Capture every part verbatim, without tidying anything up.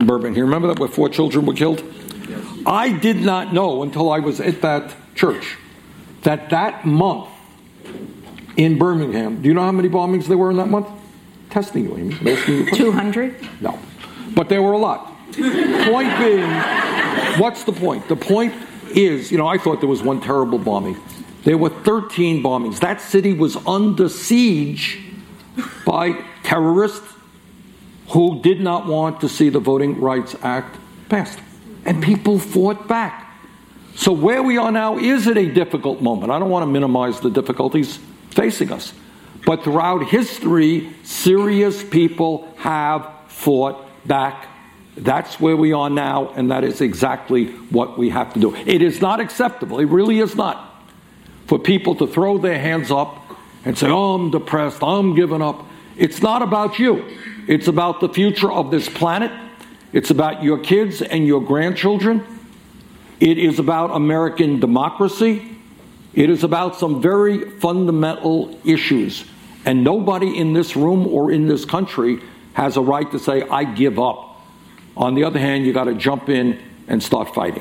Birmingham. Remember that where four children were killed? Yes. I did not know until I was at that church that that month in Birmingham, do you know how many bombings there were in that month? Testing you, Amy. two hundred? No. But there were a lot. Point being, what's the point? The point is, you know, I thought there was one terrible bombing. There were thirteen bombings. That city was under siege by terrorists who did not want to see the Voting Rights Act passed. And people fought back. So where we are now is at a difficult moment. I don't want to minimize the difficulties facing us. But throughout history, serious people have fought back. That's where we are now, and that is exactly what we have to do. It is not acceptable, it really is not, for people to throw their hands up and say, oh, I'm depressed, I'm giving up. It's not about you. It's about the future of this planet. It's about your kids and your grandchildren. It is about American democracy. It is about some very fundamental issues. And nobody in this room or in this country has a right to say, I give up. On the other hand, you got to jump in and start fighting.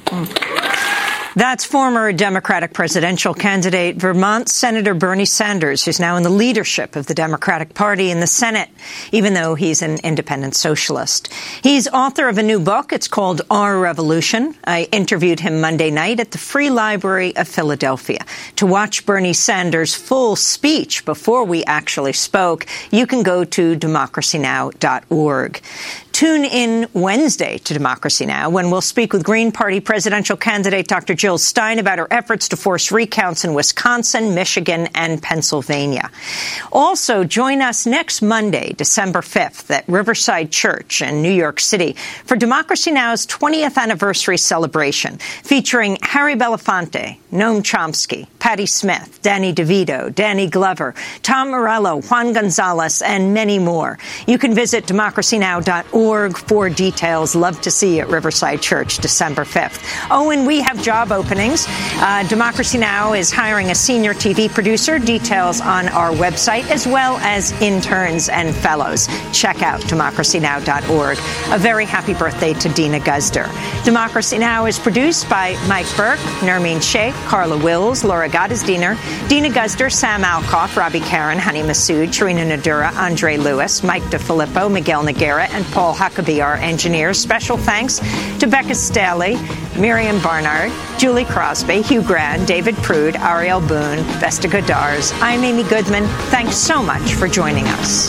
That's former Democratic presidential candidate, Vermont Senator Bernie Sanders, who's now in the leadership of the Democratic Party in the Senate, even though he's an independent socialist. He's author of a new book. It's called Our Revolution. I interviewed him Monday night at the Free Library of Philadelphia. To watch Bernie Sanders' full speech before we actually spoke, you can go to democracy now dot org. Tune in Wednesday to Democracy Now! When we'll speak with Green Party presidential candidate Doctor Jill Stein about her efforts to force recounts in Wisconsin, Michigan, and Pennsylvania. Also, join us next Monday, December fifth, at Riverside Church in New York City for Democracy Now!'s twentieth anniversary celebration, featuring Harry Belafonte, Noam Chomsky, Patti Smith, Danny DeVito, Danny Glover, Tom Morello, Juan Gonzalez, and many more. You can visit democracy now dot org for details. Love to see you at Riverside Church, December fifth. Oh, and we have job openings. Uh, Democracy Now! Is hiring a senior T V producer. Details on our website, as well as interns and fellows. Check out democracy now dot org. A very happy birthday to Dina Guzder. Democracy Now! Is produced by Mike Burke, Nermeen Sheikh, Carla Wills, Laura Gottesdiener, Dina Guzder, Sam Alcoff, Robbie Karen, Honey Massoud, Sharina Nadura, Andre Lewis, Mike DeFilippo, Miguel Noguera, and Paul Huckabee, our engineers. Special thanks to Becca Staley, Miriam Barnard, Julie Crosby, Hugh Grant, David Prude, Ariel Boone, Vesta Godars. I'm Amy Goodman. Thanks so much for joining us.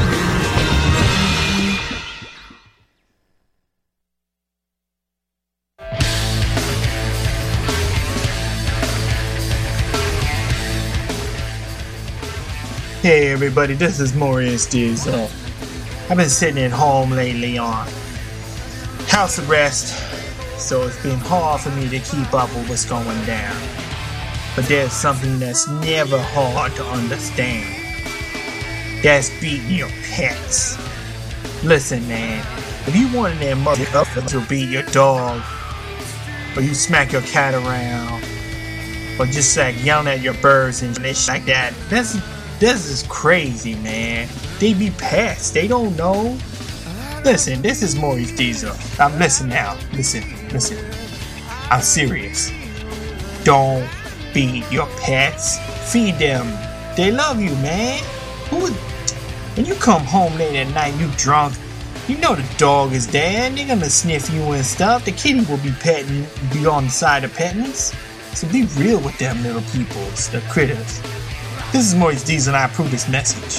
Hey everybody, this is Maurice Diesel. I've been sitting at home lately on house arrest, so it's been hard for me to keep up with what's going down. But there's something that's never hard to understand. That's beating your pets. Listen, man, if you wanted that motherfucker to beat your dog, or you smack your cat around, or just like yelling at your birds and shit like that, that's This is crazy, man. They be pets. They don't know. Listen, this is Maurice Diesel. I'm listen now. Listen, listen. I'm serious. Don't feed your pets. Feed them. They love you, man. Who would, when you come home late at night, you drunk, you know the dog is there. They're gonna sniff you and stuff. The kitty will be petting, be on the side of pettings. So be real with them little peoples, the critters. This is Maurice Diesel, and I approve this message.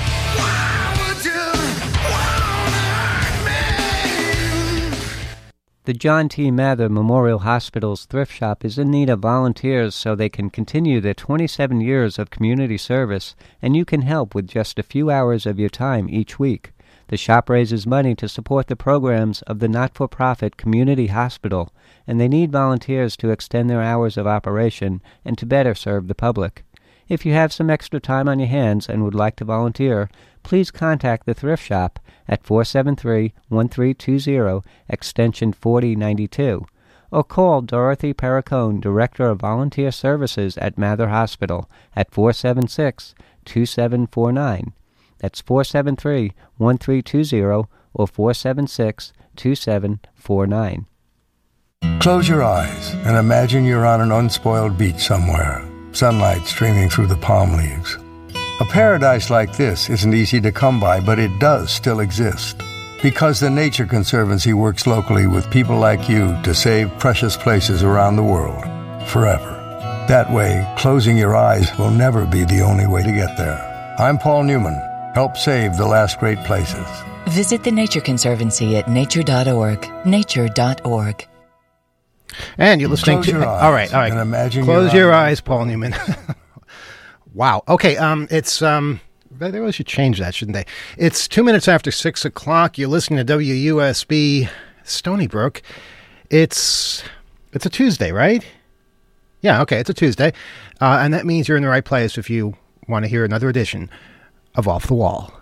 The John T. Mather Memorial Hospital's thrift shop is in need of volunteers so they can continue their twenty-seven years of community service, and you can help with just a few hours of your time each week. The shop raises money to support the programs of the not-for-profit community hospital, and they need volunteers to extend their hours of operation and to better serve the public. If you have some extra time on your hands and would like to volunteer, please contact the thrift shop at four seven three, one three two zero, extension forty ninety-two, or call Dorothy Perricone, Director of Volunteer Services at Mather Hospital, at four seven six, two seven four nine. That's four seven three, one three two zero, or four seven six, two seven four nine. Close your eyes and imagine you're on an unspoiled beach somewhere, sunlight streaming through the palm leaves. A paradise like this isn't easy to come by, but it does still exist. Because the Nature Conservancy works locally with people like you to save precious places around the world, forever. That way, closing your eyes will never be the only way to get there. I'm Paul Newman. Help save the last great places. Visit the Nature Conservancy at nature dot org. nature dot org. And you're listening Close to... your eyes all right, all right. and imagine Close your your eyes. eyes, Paul Newman. Wow. Okay, um, it's... um. They really should change that, shouldn't they? It's two minutes after six o'clock. You're listening to W U S B Stony Brook. It's it's a Tuesday, right? Yeah, okay, it's a Tuesday. Uh, and that means you're in the right place if you want to hear another edition of Off the Wall.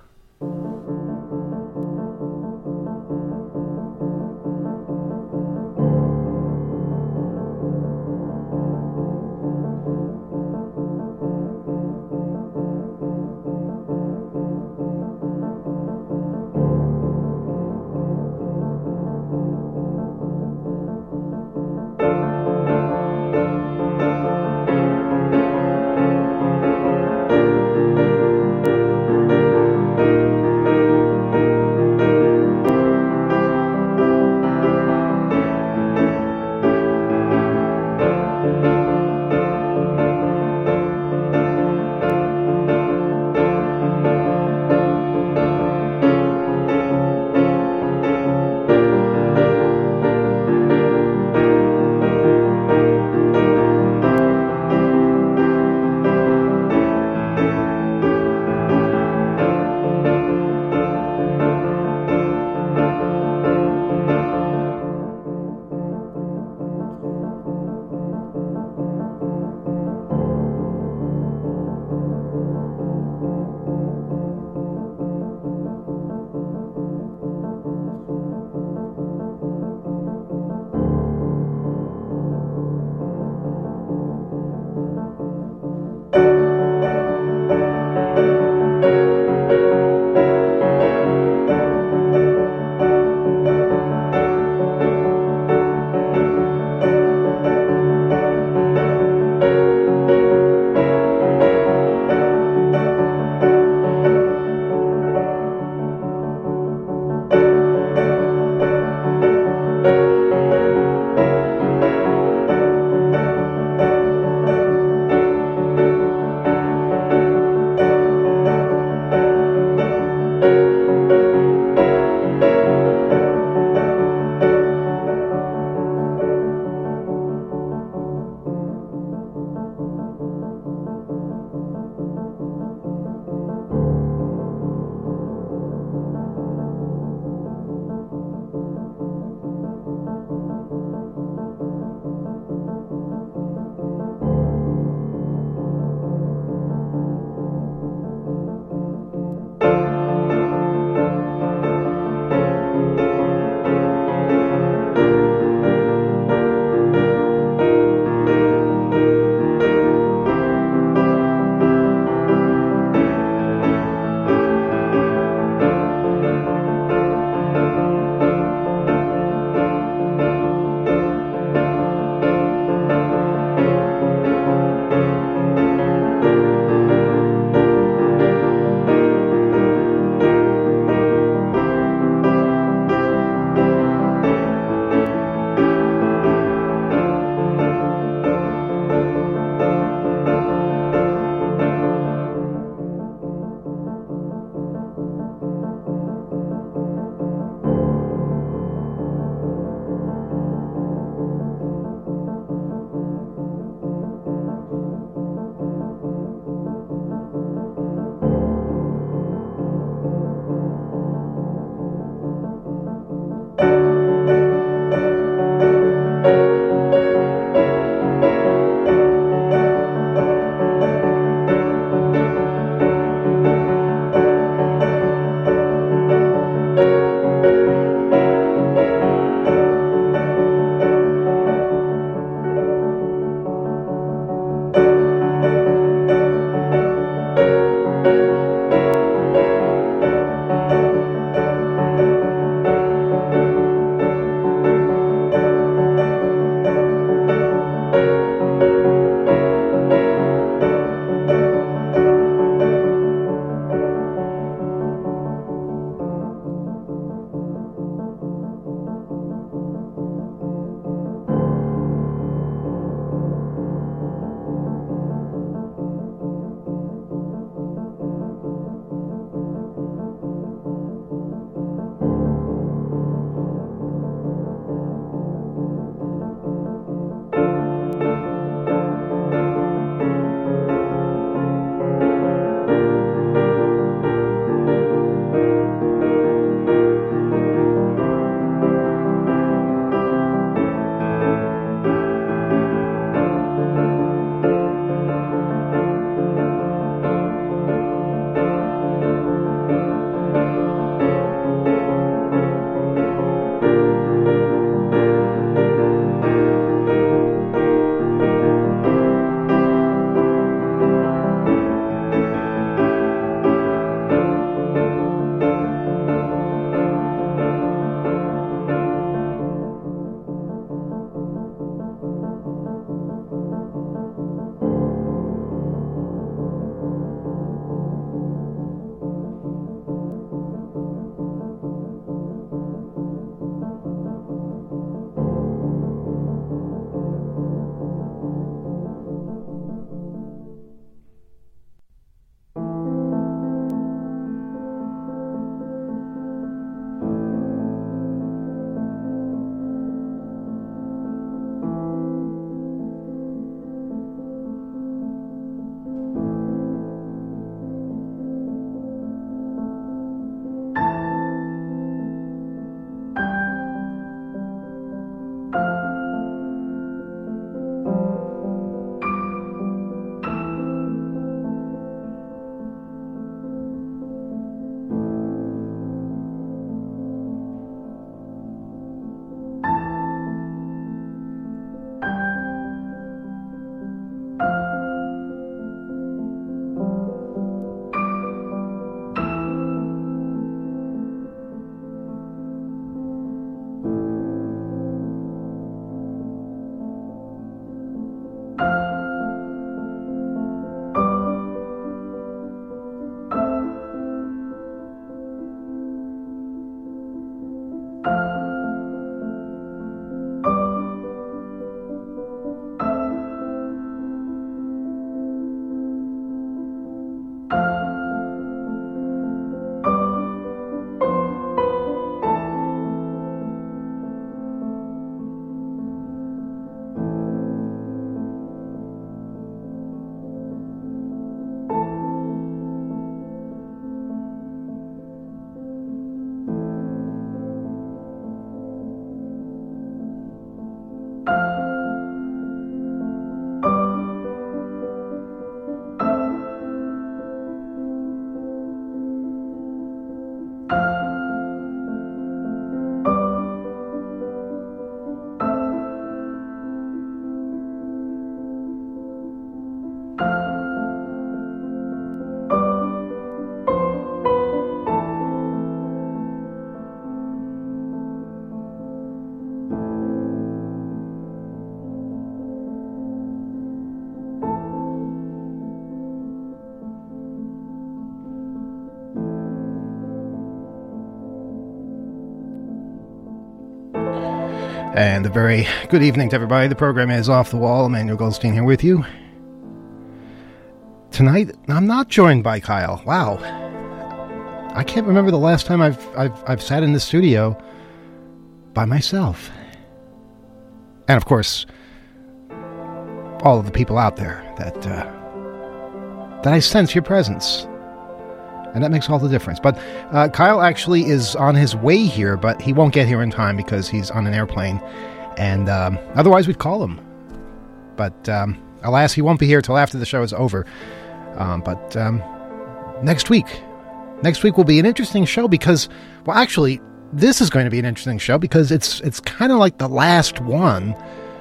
And a very good evening to everybody. The program is Off the Wall. Emmanuel Goldstein here with you. Tonight, I'm not joined by Kyle. Wow. I can't remember the last time I've I've I've sat in the studio by myself. And of course, all of the people out there that uh, that I sense your presence. And that makes all the difference. But uh, Kyle actually is on his way here, but he won't get here in time because he's on an airplane. And um, otherwise, we'd call him. But um, alas, he won't be here till after the show is over. Um, but um, next week, next week will be an interesting show because, well, actually, this is going to be an interesting show because it's it's kind of like the last one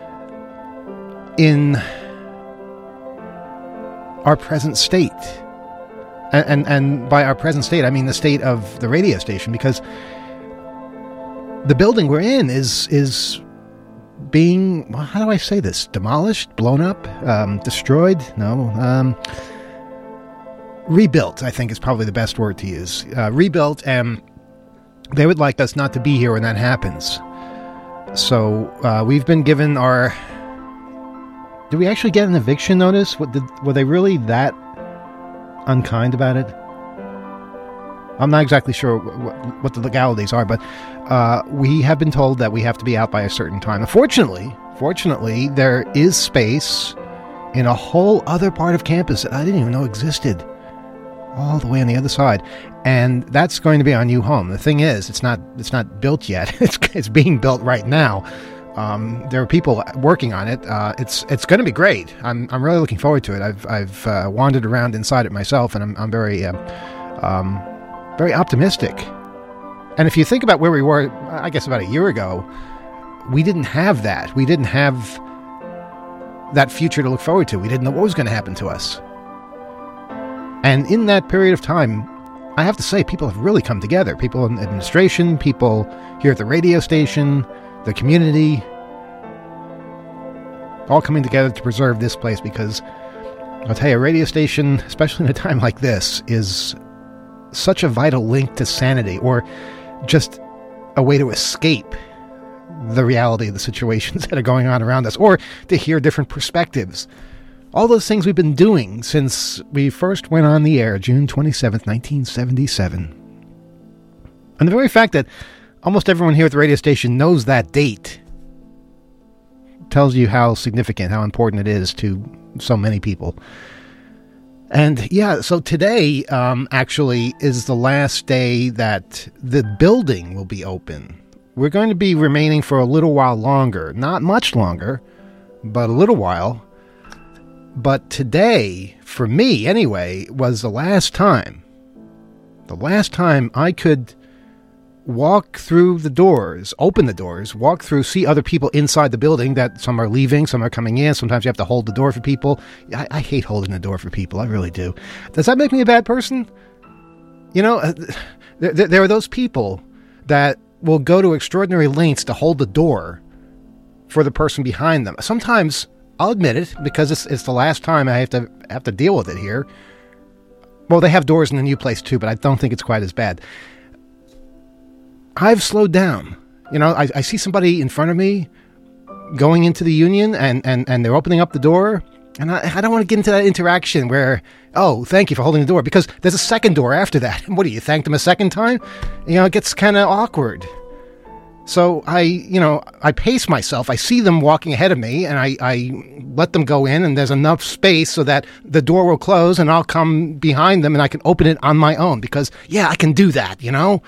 in our present state. And, and and by our present state, I mean the state of the radio station, because the building we're in is is being, well, how do I say this? Demolished, blown up, um, destroyed? No, um, rebuilt. I think is probably the best word to use. Uh, rebuilt, and they would like us not to be here when that happens. So uh, we've been given our. Did we actually get an eviction notice? What did, were they really that unkind about it? I'm not exactly sure what, what the legalities are, but uh, we have been told that we have to be out by a certain time. Fortunately, fortunately, there is space in a whole other part of campus that I didn't even know existed, all the way on the other side, and that's going to be our new home. The thing is, it's not it's not built yet. It's it's being built right now. Um, there are people working on it. Uh, it's it's going to be great. I'm I'm really looking forward to it. I've I've uh, wandered around inside it myself, and I'm I'm very uh, um, very optimistic. And if you think about where we were, I guess about a year ago, we didn't have that. We didn't have that future to look forward to. We didn't know what was going to happen to us. And in that period of time, I have to say, people have really come together. People in administration, people here at the radio station, the community, all coming together to preserve this place, because I'll tell you, a radio station, especially in a time like this, is such a vital link to sanity, or just a way to escape the reality of the situations that are going on around us, or to hear different perspectives. All those things we've been doing since we first went on the air, June twenty-seventh, nineteen seventy-seven. And the very fact that almost everyone here at the radio station knows that date tells you how significant, how important it is to so many people. And yeah, so today um, actually is the last day that the building will be open. We're going to be remaining for a little while longer. Not much longer, but a little while. But today, for me anyway, was the last time, the last time I could walk through the doors, open the doors, walk through, see other people inside the building, that some are leaving, some are coming in. Sometimes you have to hold the door for people. I, I hate holding the door for people. I really do. Does that make me a bad person? You know, uh, there, there are those people that will go to extraordinary lengths to hold the door for the person behind them. Sometimes, I'll admit it, because it's it's the last time I have to have to deal with it here. Well, they have doors in the new place too, but I don't think it's quite as bad. I've slowed down. You know, I, I see somebody in front of me going into the union, and, and, and they're opening up the door, and I, I don't want to get into that interaction where, oh, thank you for holding the door, because there's a second door after that. What do you, thank them a second time? You know, it gets kind of awkward. So I, you know, I pace myself. I see them walking ahead of me, and I, I let them go in, and there's enough space so that the door will close, and I'll come behind them, and I can open it on my own, because, yeah, I can do that, you know?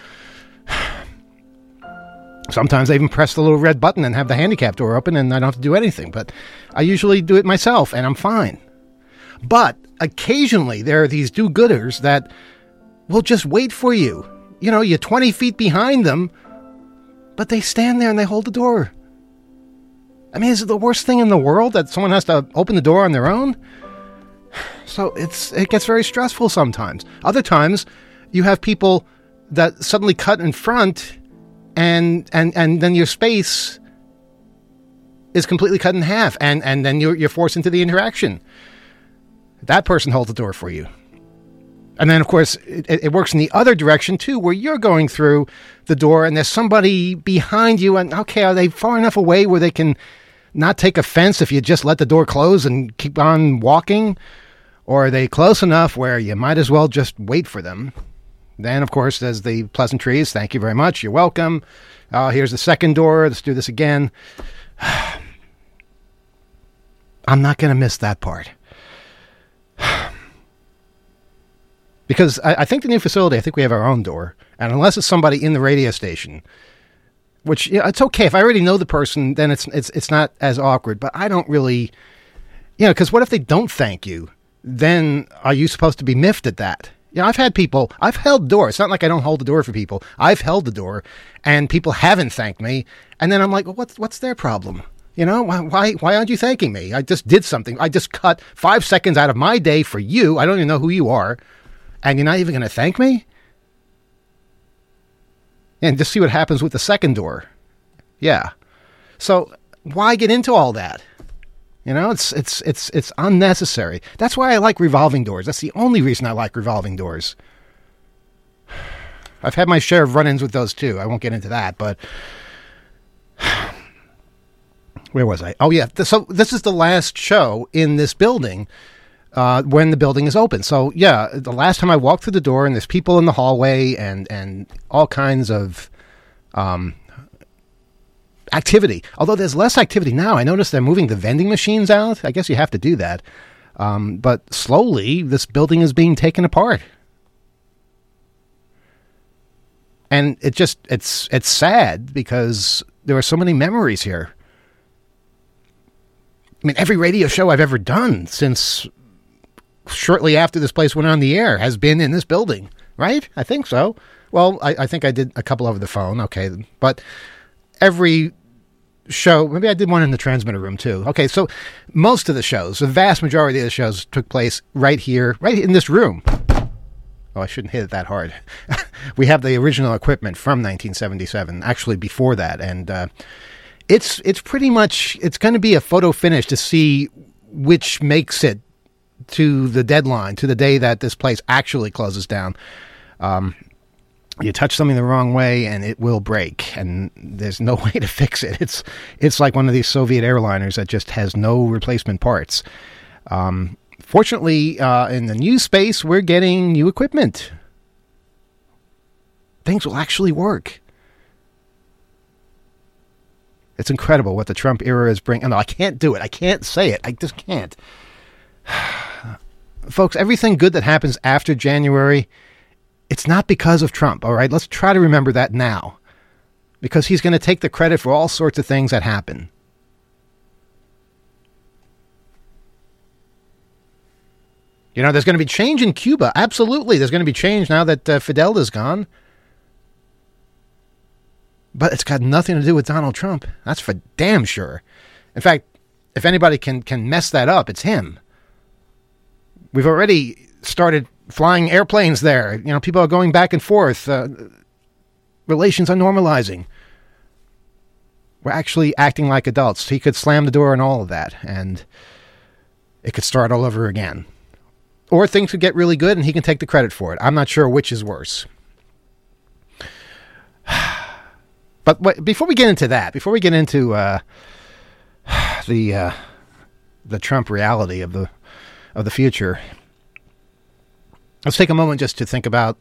Sometimes I even press the little red button and have the handicap door open, and I don't have to do anything, but I usually do it myself, and I'm fine. But occasionally there are these do-gooders that will just wait for you. You know, you're twenty feet behind them, but they stand there and they hold the door. I mean, is it the worst thing in the world that someone has to open the door on their own? So it's it gets very stressful sometimes. Other times, you have people that suddenly cut in front, and and, and then your space is completely cut in half, and, and then you're, you're forced into the interaction. That person holds the door for you. And then, of course, it, it works in the other direction, too, where you're going through the door and there's somebody behind you. And, okay, are they far enough away where they can not take offense if you just let the door close and keep on walking? Or are they close enough where you might as well just wait for them? Then, of course, there's the pleasantries. Thank you very much. You're welcome. Oh, here's the second door. Let's do this again. I'm not going to miss that part. Because I, I think the new facility, I think we have our own door. And unless it's somebody in the radio station, which, you know, it's okay. If I already know the person, then it's it's it's not as awkward. But I don't really, you know, because what if they don't thank you? Then are you supposed to be miffed at that? You know, I've had people, I've held door. It's not like I don't hold the door for people. I've held the door and people haven't thanked me. And then I'm like, well, what's, what's their problem? You know, why, why, why aren't you thanking me? I just did something. I just cut five seconds out of my day for you. I don't even know who you are. And you're not even going to thank me? And just see what happens with the second door. Yeah. So why get into all that? You know, it's it's it's it's unnecessary. That's why I like revolving doors. That's the only reason I like revolving doors. I've had my share of run-ins with those too. I won't get into that, but where was I? Oh yeah. So this is the last show in this building. Uh, when the building is open. So, yeah, the last time I walked through the door and there's people in the hallway and, and all kinds of um, activity. Although there's less activity now. I noticed they're moving the vending machines out. I guess you have to do that. Um, but slowly, this building is being taken apart. And it just, it's it's sad because there are so many memories here. I mean, every radio show I've ever done since shortly after this place went on the air has been in this building, right? I think so. Well, I, I think I did a couple over the phone. Okay. But every show, maybe I did one in the transmitter room too. Okay. So most of the shows, the vast majority of the shows took place right here, right in this room. Oh, I shouldn't hit it that hard. We have the original equipment from nineteen seventy-seven, actually before that. And, uh, it's, it's pretty much, it's going to be a photo finish to see which makes it to the deadline, to the day that this place actually closes down. Um, you touch something the wrong way and it will break, and there's no way to fix it. It's it's like one of these Soviet airliners that just has no replacement parts. Um, fortunately, uh, in the new space, we're getting new equipment. Things will actually work. It's incredible what the Trump era is bringing. No, I can't do it. I can't say it. I just can't. Folks, everything good that happens after January, it's not because of Trump, all right? Let's try to remember that now. Because he's going to take the credit for all sorts of things that happen. You know, there's going to be change in Cuba. Absolutely, there's going to be change now that uh, Fidel is gone. But it's got nothing to do with Donald Trump. That's for damn sure. In fact, if anybody can, can mess that up, it's him. We've already started flying airplanes there. You know, people are going back and forth. Uh, relations are normalizing. We're actually acting like adults. He could slam the door and all of that, and it could start all over again. Or things could get really good, and he can take the credit for it. I'm not sure which is worse. But what, before we get into that, before we get into uh, the uh, the Trump reality of the of the future, let's take a moment just to think about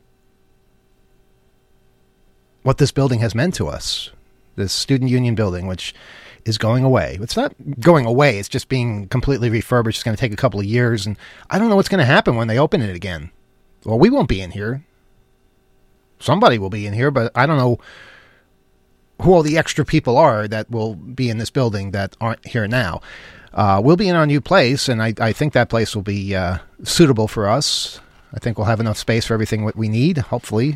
what this building has meant to us. This student union building, which is going away. It's not going away. It's just being completely refurbished. It's going to take a couple of years, and I don't know what's going to happen when they open it again. Well, we won't be in here. Somebody will be in here, but I don't know who all the extra people are that will be in this building that aren't here now. Uh, we'll be in our new place, and I, I think that place will be uh, suitable for us. I think we'll have enough space for everything that we need, hopefully.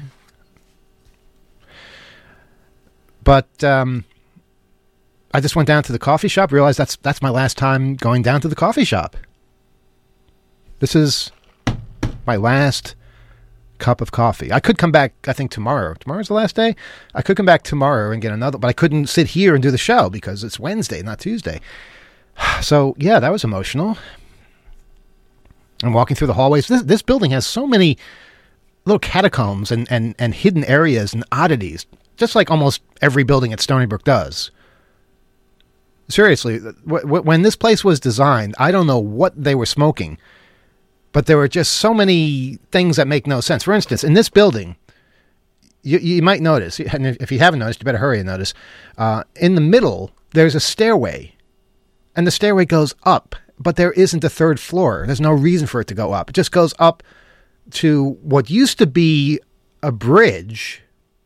But um, I just went down to the coffee shop, realized that's that's my last time going down to the coffee shop. This is my last cup of coffee. I could come back, I think, tomorrow. Tomorrow's the last day? I could come back tomorrow and get another, but I couldn't sit here and do the show because it's Wednesday, not Tuesday. So, yeah, that was emotional. and walking through the hallways. This, this building has so many little catacombs and, and, and hidden areas and oddities, just like almost every building at Stony Brook does. Seriously, w- w- when this place was designed, I don't know what they were smoking, but there were just so many things that make no sense. For instance, in this building, you, you might notice, and if you haven't noticed, you better hurry and notice, uh, in the middle, there's a stairway, and the stairway goes up, but there isn't a third floor. There's no reason for it to go up. It just goes up to what used to be a bridge,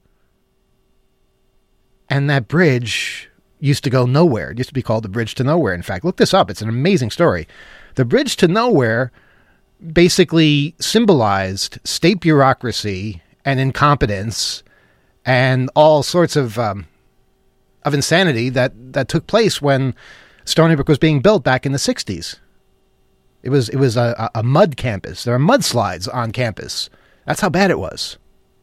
and that bridge used to go nowhere. It used to be called the Bridge to Nowhere. In fact, look this up. It's an amazing story. The Bridge to Nowhere basically symbolized state bureaucracy and incompetence and all sorts of um, of insanity that, that took place when Stony Brook was being built back in the sixties. It was it was a, a mud campus. There are mudslides on campus. That's how bad it was.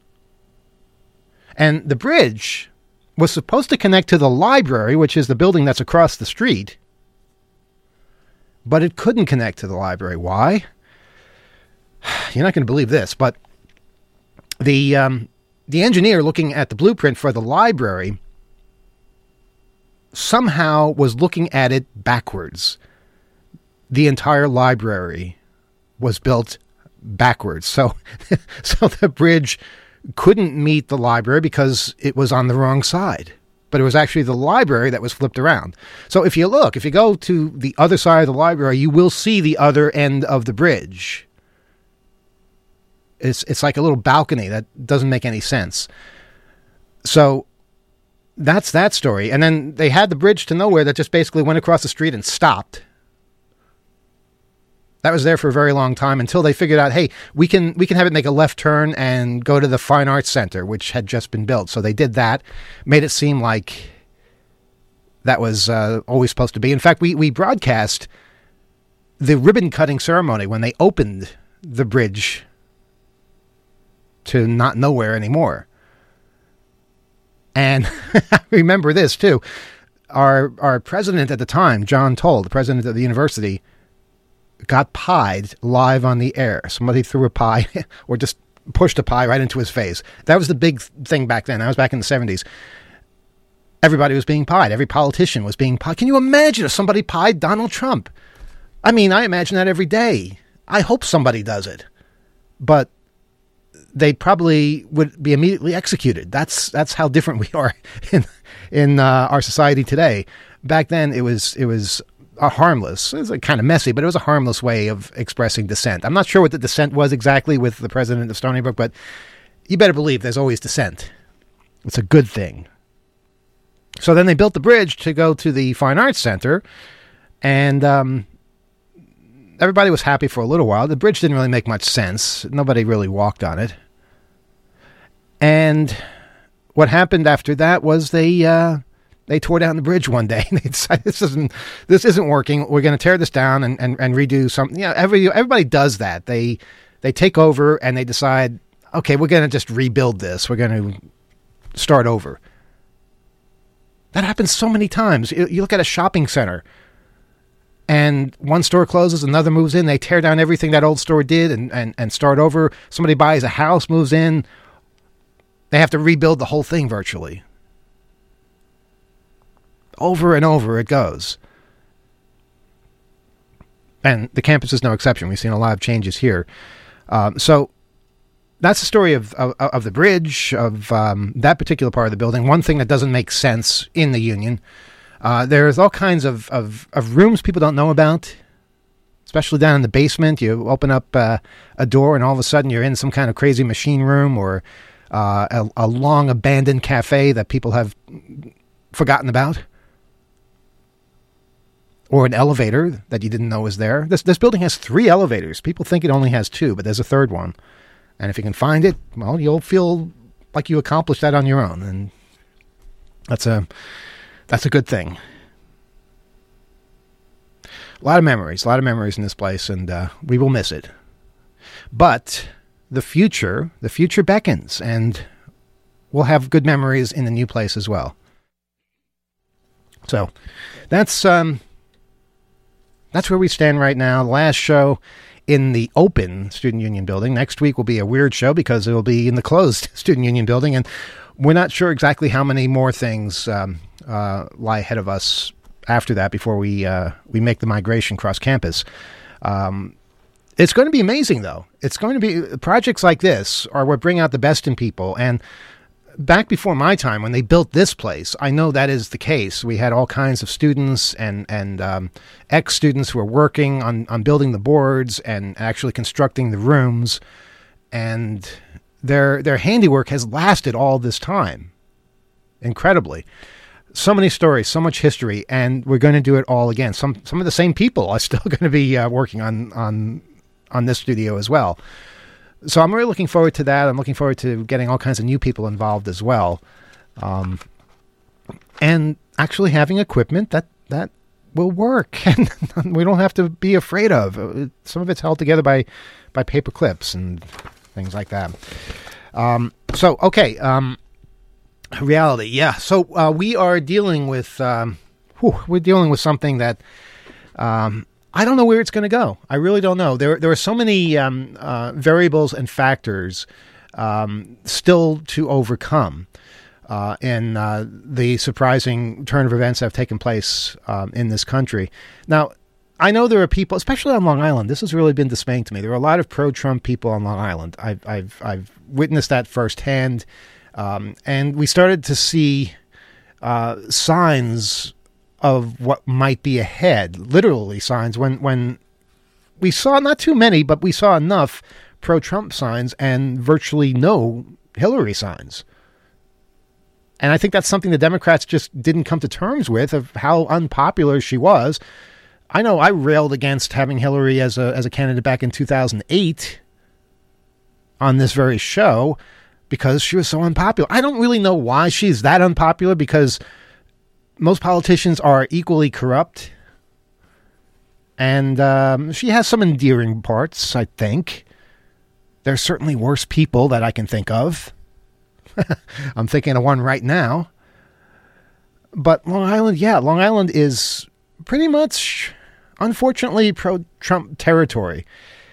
And the bridge was supposed to connect to the library, which is the building that's across the street, but it couldn't connect to the library. Why? You're not going to believe this, but the um, the engineer looking at the blueprint for the library somehow was looking at it backwards. The entire library was built backwards. So, so the bridge couldn't meet the library because it was on the wrong side. But it was actually the library that was flipped around. So if you look, if you go to the other side of the library, you will see the other end of the bridge. It's it's like a little balcony that doesn't make any sense. So that's that story. And then they had the Bridge to Nowhere that just basically went across the street and stopped. That was there for a very long time until they figured out, hey, we can we can have it make a left turn and go to the Fine Arts Center, which had just been built. So they did that, made it seem like that was uh, always supposed to be. In fact, we, we broadcast the ribbon-cutting ceremony when they opened the bridge to not nowhere anymore. And I remember this, too. Our our president at the time, John Toll, the president of the university, got pied live on the air. Somebody threw a pie or just pushed a pie right into his face. That was the big thing back then. That was back in the seventies. Everybody was being pied. Every politician was being pied. Can you imagine if somebody pied Donald Trump? I mean, I imagine that every day. I hope somebody does it. But they probably would be immediately executed. That's that's how different we are in in uh, our society today. Back then, it was it was a harmless. It was like kind of messy, but it was a harmless way of expressing dissent. I'm not sure what the dissent was exactly with the president of Stony Brook, but you better believe there's always dissent. It's a good thing. So then they built the bridge to go to the Fine Arts Center, and um, everybody was happy for a little while. The bridge didn't really make much sense. Nobody really walked on it. And what happened after that was they uh, they tore down the bridge one day. They decided this isn't this isn't working. We're going to tear this down and, and, and redo something. Yeah, every everybody does that. They they take over and they decide, okay, we're going to just rebuild this. We're going to start over. That happens so many times. You, you look at a shopping center, and one store closes, another moves in. They tear down everything that old store did and, and, and start over. Somebody buys a house, moves in. They have to rebuild the whole thing virtually. Over and over it goes. And the campus is no exception. We've seen a lot of changes here. Um, so that's the story of, of, of the bridge, of um, that particular part of the building. One thing that doesn't make sense in the Union. Uh, there's all kinds of, of, of rooms people don't know about, especially down in the basement. You open up uh, a door and all of a sudden you're in some kind of crazy machine room or uh, a, a long abandoned cafe that people have forgotten about. Or an elevator that you didn't know was there. This this building has three elevators. People think it only has two, but there's a third one. And if you can find it, well, you'll feel like you accomplished that on your own. And that's a that's a good thing. A lot of memories, a lot of memories in this place, and uh, we will miss it. But the future, the future beckons, and we'll have good memories in the new place as well. So that's um, that's where we stand right now. The last show in the open Student Union building. Next week will be a weird show because it will be in the closed Student Union building, and we're not sure exactly how many more things um, uh, lie ahead of us after that before we uh, we make the migration cross campus. Um, it's going to be amazing, though. It's going to be projects like this are what bring out the best in people. And back before my time, when they built this place, I know that is the case. We had all kinds of students and and um, ex-students who were working on, on building the boards and actually constructing the rooms, and their their handiwork has lasted all this time, incredibly. So many stories, so much history, and we're going to do it all again. Some some of the same people are still going to be uh, working on on on this studio as well. So I'm really looking forward to that. I'm looking forward to getting all kinds of new people involved as well. Um, and actually having equipment that, that will work and we don't have to be afraid of. Some of it's held together by, by paper clips and things like that. Um, so, okay. Um, reality. Yeah. So uh, we are dealing with, um, whew, we're dealing with something that, um, I don't know where it's going to go. I really don't know. There, there are so many um, uh, variables and factors um, still to overcome uh, in uh, the surprising turn of events that have taken place um, in this country. Now, I know there are people, especially on Long Island. This has really been dismaying to me. There are a lot of pro-Trump people on Long Island. I've, I've, I've witnessed that firsthand, um, and we started to see uh, signs of what might be ahead, literally signs, when when we saw not too many, but we saw enough pro-Trump signs and virtually no Hillary signs. And I think that's something the Democrats just didn't come to terms with, of how unpopular she was. I know I railed against having Hillary as a as a candidate back in two thousand eight on this very show because she was so unpopular. I don't really know why she's that unpopular, because most politicians are equally corrupt, and um, she has some endearing parts, I think. There's certainly worse people that I can think of. I'm thinking of one right now. But Long Island, yeah, Long Island is pretty much, unfortunately, pro-Trump territory.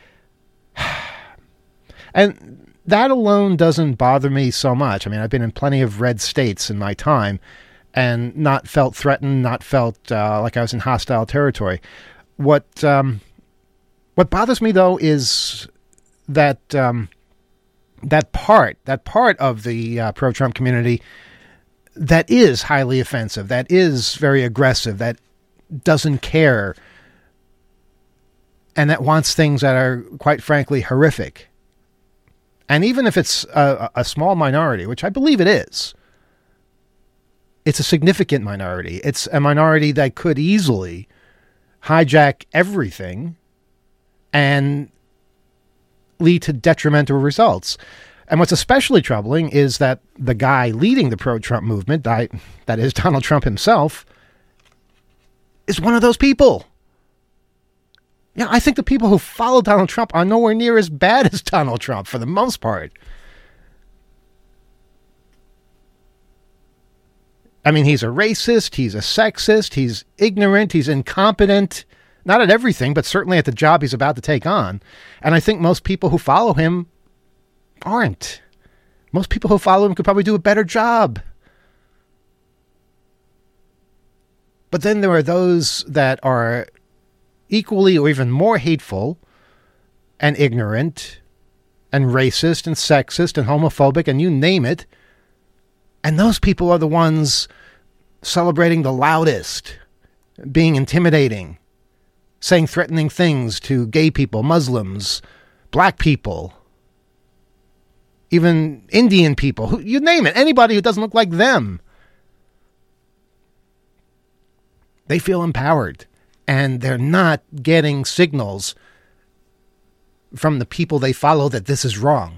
And that alone doesn't bother me so much. I mean, I've been in plenty of red states in my time, and not felt threatened, not felt uh, like I was in hostile territory. What um, what bothers me, though, is that um, that part, that part of the uh, pro-Trump community that is highly offensive, that is very aggressive, that doesn't care, and that wants things that are, quite frankly, horrific. And even if it's a, a small minority, which I believe it is, it's a significant minority. It's a minority that could easily hijack everything and lead to detrimental results. And what's especially troubling is that the guy leading the pro-Trump movement, that is Donald Trump himself, is one of those people. Yeah, I think the people who follow Donald Trump are nowhere near as bad as Donald Trump for the most part. I mean, he's a racist, he's a sexist, he's ignorant, he's incompetent, not at everything, but certainly at the job he's about to take on. And I think most people who follow him aren't. Most people who follow him could probably do a better job. But then there are those that are equally or even more hateful and ignorant and racist and sexist and homophobic and you name it. And those people are the ones celebrating the loudest, being intimidating, saying threatening things to gay people, Muslims, black people, even Indian people, who, you name it, anybody who doesn't look like them. They feel empowered, and they're not getting signals from the people they follow that this is wrong.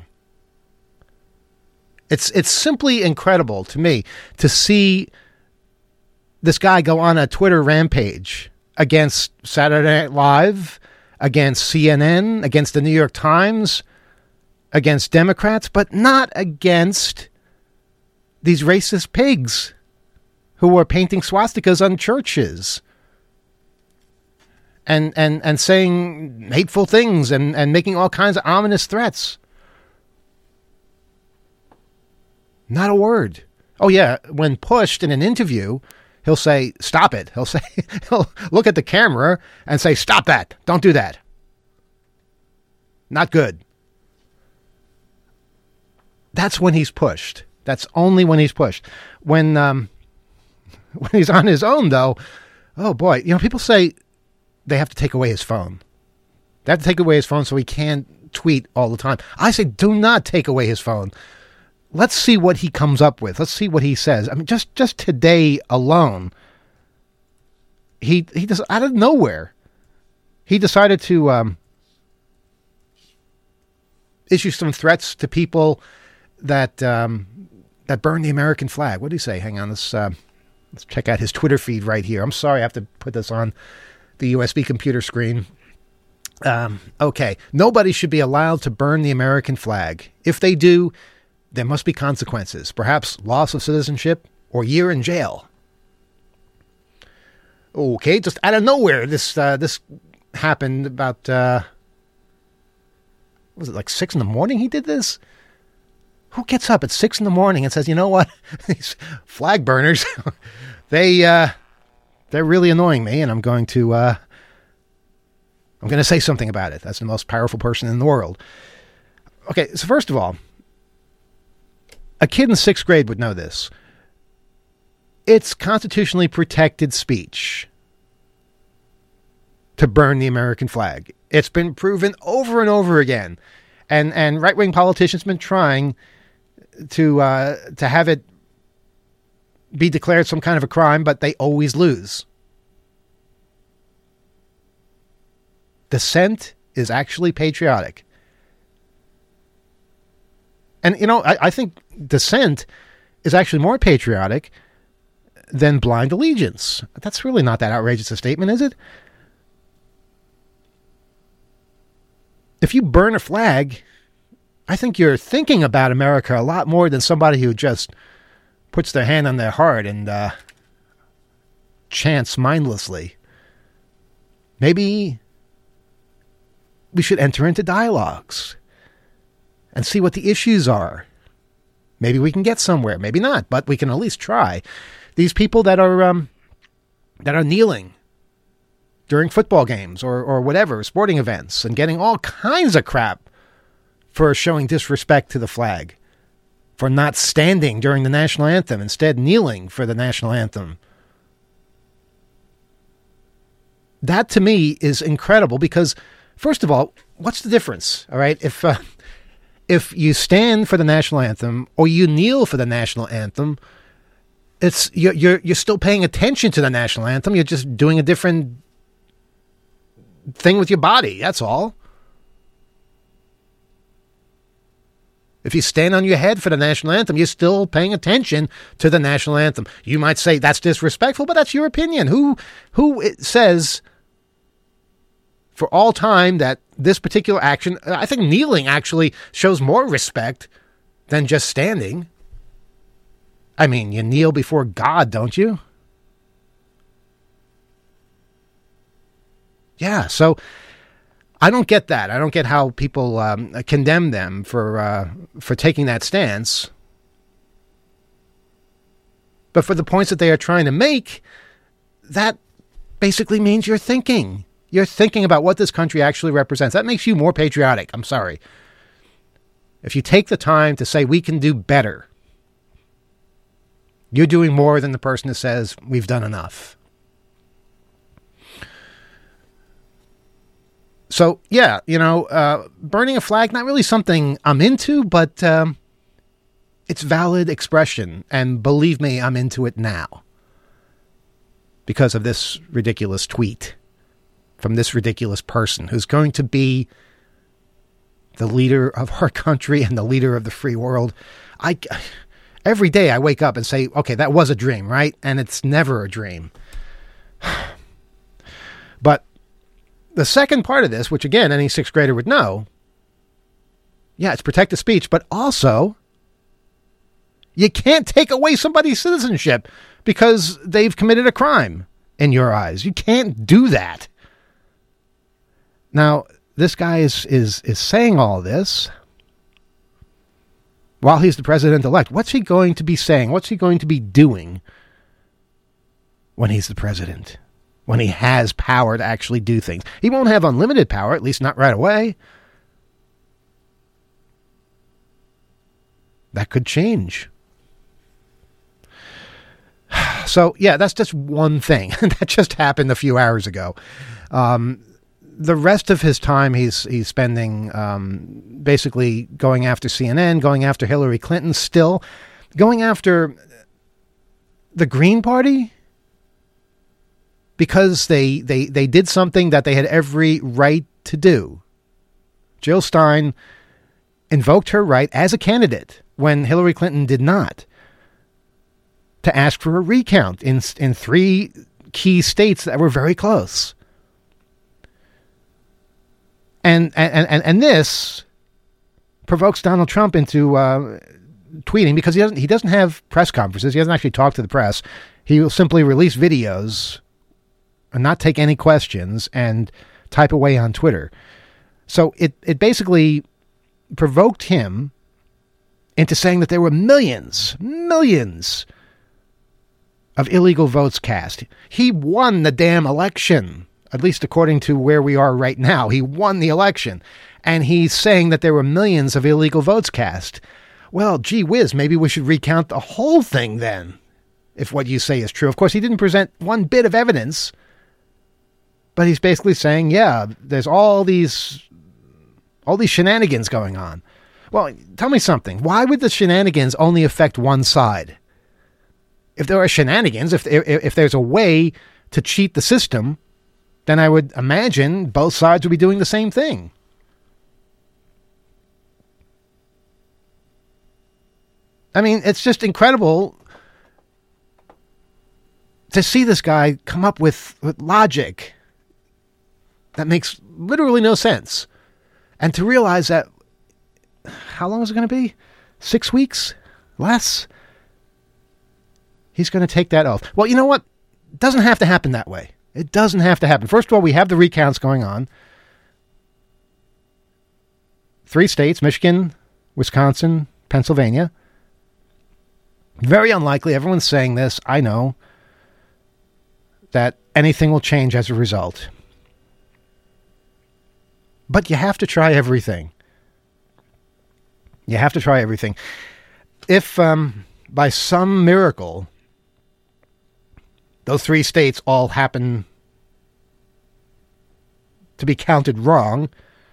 It's it's simply incredible to me to see this guy go on a Twitter rampage against Saturday Night Live, against C N N, against the New York Times, against Democrats, but not against these racist pigs who are painting swastikas on churches. and, and, and saying hateful things and, and making all kinds of ominous threats. Not a word. Oh, yeah, when pushed in an interview, he'll say, stop it. He'll say, he'll look at the camera and say, stop that. Don't do that. Not good. That's when he's pushed. That's only when he's pushed. When um, when he's on his own, though, oh boy, you know, people say they have to take away his phone. They have to take away his phone so he can't tweet all the time. I say, do not take away his phone. Let's see what he comes up with. Let's see what he says. I mean, just just today alone, he he just out of nowhere, he decided to um, issue some threats to people that um, that burn the American flag. What did he say? Hang on, let's uh, let's check out his Twitter feed right here. I'm sorry, I have to put this on the U S B computer screen. Um, okay, nobody should be allowed to burn the American flag. If they do, there must be consequences, perhaps loss of citizenship or year in jail. Okay, just out of nowhere, this uh, this happened about, uh, was it like six in the morning he did this? Who gets up at six in the morning and says, you know what, these flag burners, they, uh, they're really annoying me, and I'm going to, uh, I'm going to say something about it. That's the most powerful person in the world. Okay, so first of all, a kid in sixth grade would know this. It's constitutionally protected speech to burn the American flag. It's been proven over and over again. And and right-wing politicians have been trying to uh, to have it be declared some kind of a crime, but they always lose. Dissent is actually patriotic. And, you know, I, I think dissent is actually more patriotic than blind allegiance. That's really not that outrageous a statement, is it? If you burn a flag, I think you're thinking about America a lot more than somebody who just puts their hand on their heart and uh, chants mindlessly. Maybe we should enter into dialogues and see what the issues are. Maybe we can get somewhere, maybe not, but we can at least try. These people that are um, that are kneeling during football games or or whatever, sporting events, and getting all kinds of crap for showing disrespect to the flag, for not standing during the national anthem, instead kneeling for the national anthem. That to me is incredible because, first of all, what's the difference? All right, if uh, if you stand for the national anthem or you kneel for the national anthem, it's you're you're you're still paying attention to the national anthem. You're just doing a different thing with your body. That's all. If you stand on your head for the national anthem, you're still paying attention to the national anthem. You might say that's disrespectful, but that's your opinion. Who who says for all time that this particular action, I think kneeling actually shows more respect than just standing. I mean, you kneel before God, don't you? Yeah, so I don't get that. I don't get how people um, condemn them for uh, for taking that stance. But for the points that they are trying to make, that basically means you're thinking. You're thinking about what this country actually represents. That makes you more patriotic. I'm sorry. If you take the time to say we can do better, you're doing more than the person who says we've done enough. So, yeah, you know, uh, burning a flag, not really something I'm into, but um, it's valid expression. And believe me, I'm into it now because of this ridiculous tweet from this ridiculous person who's going to be the leader of our country and the leader of the free world. I, every day I wake up and say, okay, that was a dream, right? And it's never a dream. But the second part of this, which again, any sixth grader would know, yeah, it's protected speech, but also you can't take away somebody's citizenship because they've committed a crime in your eyes. You can't do that. Now, this guy is, is, is saying all this while he's the president-elect. What's he going to be saying? What's he going to be doing when he's the president? When he has power to actually do things? He won't have unlimited power, at least not right away. That could change. So, yeah, that's just one thing. That just happened a few hours ago. Um, the rest of his time he's he's spending um, basically going after C N N, going after Hillary Clinton still, going after the Green Party because they, they, they did something that they had every right to do. Jill Stein invoked her right as a candidate when Hillary Clinton did not, to ask for a recount in in three key states that were very close. And and and, and this provokes Donald Trump into uh, tweeting, because he doesn't he doesn't have press conferences. He doesn't actually talk to the press. He will simply release videos and not take any questions and type away on Twitter. So it it basically provoked him into saying that there were millions, millions of illegal votes cast. He won the damn election, at least according to where we are right now. He won the election, and he's saying that there were millions of illegal votes cast. Well, gee whiz, maybe we should recount the whole thing then, if what you say is true. Of course, he didn't present one bit of evidence, but he's basically saying, yeah, there's all these, all these shenanigans going on. Well, tell me something. Why would the shenanigans only affect one side? If there are shenanigans, if if, if there's a way to cheat the system, then I would imagine both sides would be doing the same thing. I mean, it's just incredible to see this guy come up with, with logic that makes literally no sense. And to realize that, how long is it going to be? Six weeks? Less? He's going to take that oath. Well, you know what? It doesn't have to happen that way. It doesn't have to happen. First of all, we have the recounts going on. Three states, Michigan, Wisconsin, Pennsylvania. Very unlikely, everyone's saying this, I know, that anything will change as a result. But you have to try everything. You have to try everything. If, um, by some miracle, those three states all happen to be counted wrong,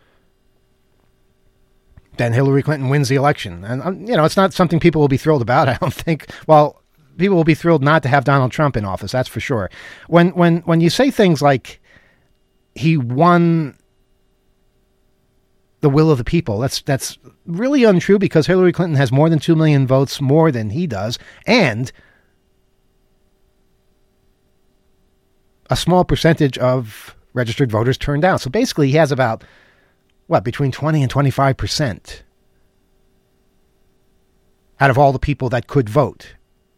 then Hillary Clinton wins the election. And, um, you know, it's not something people will be thrilled about, I don't think. Well, people will be thrilled not to have Donald Trump in office, that's for sure. When when when you say things like he won the will of the people, that's that's really untrue, because Hillary Clinton has more than two million votes more than he does, and a small percentage of registered voters turned out. So basically he has about, what, between twenty and twenty-five percent out of all the people that could vote.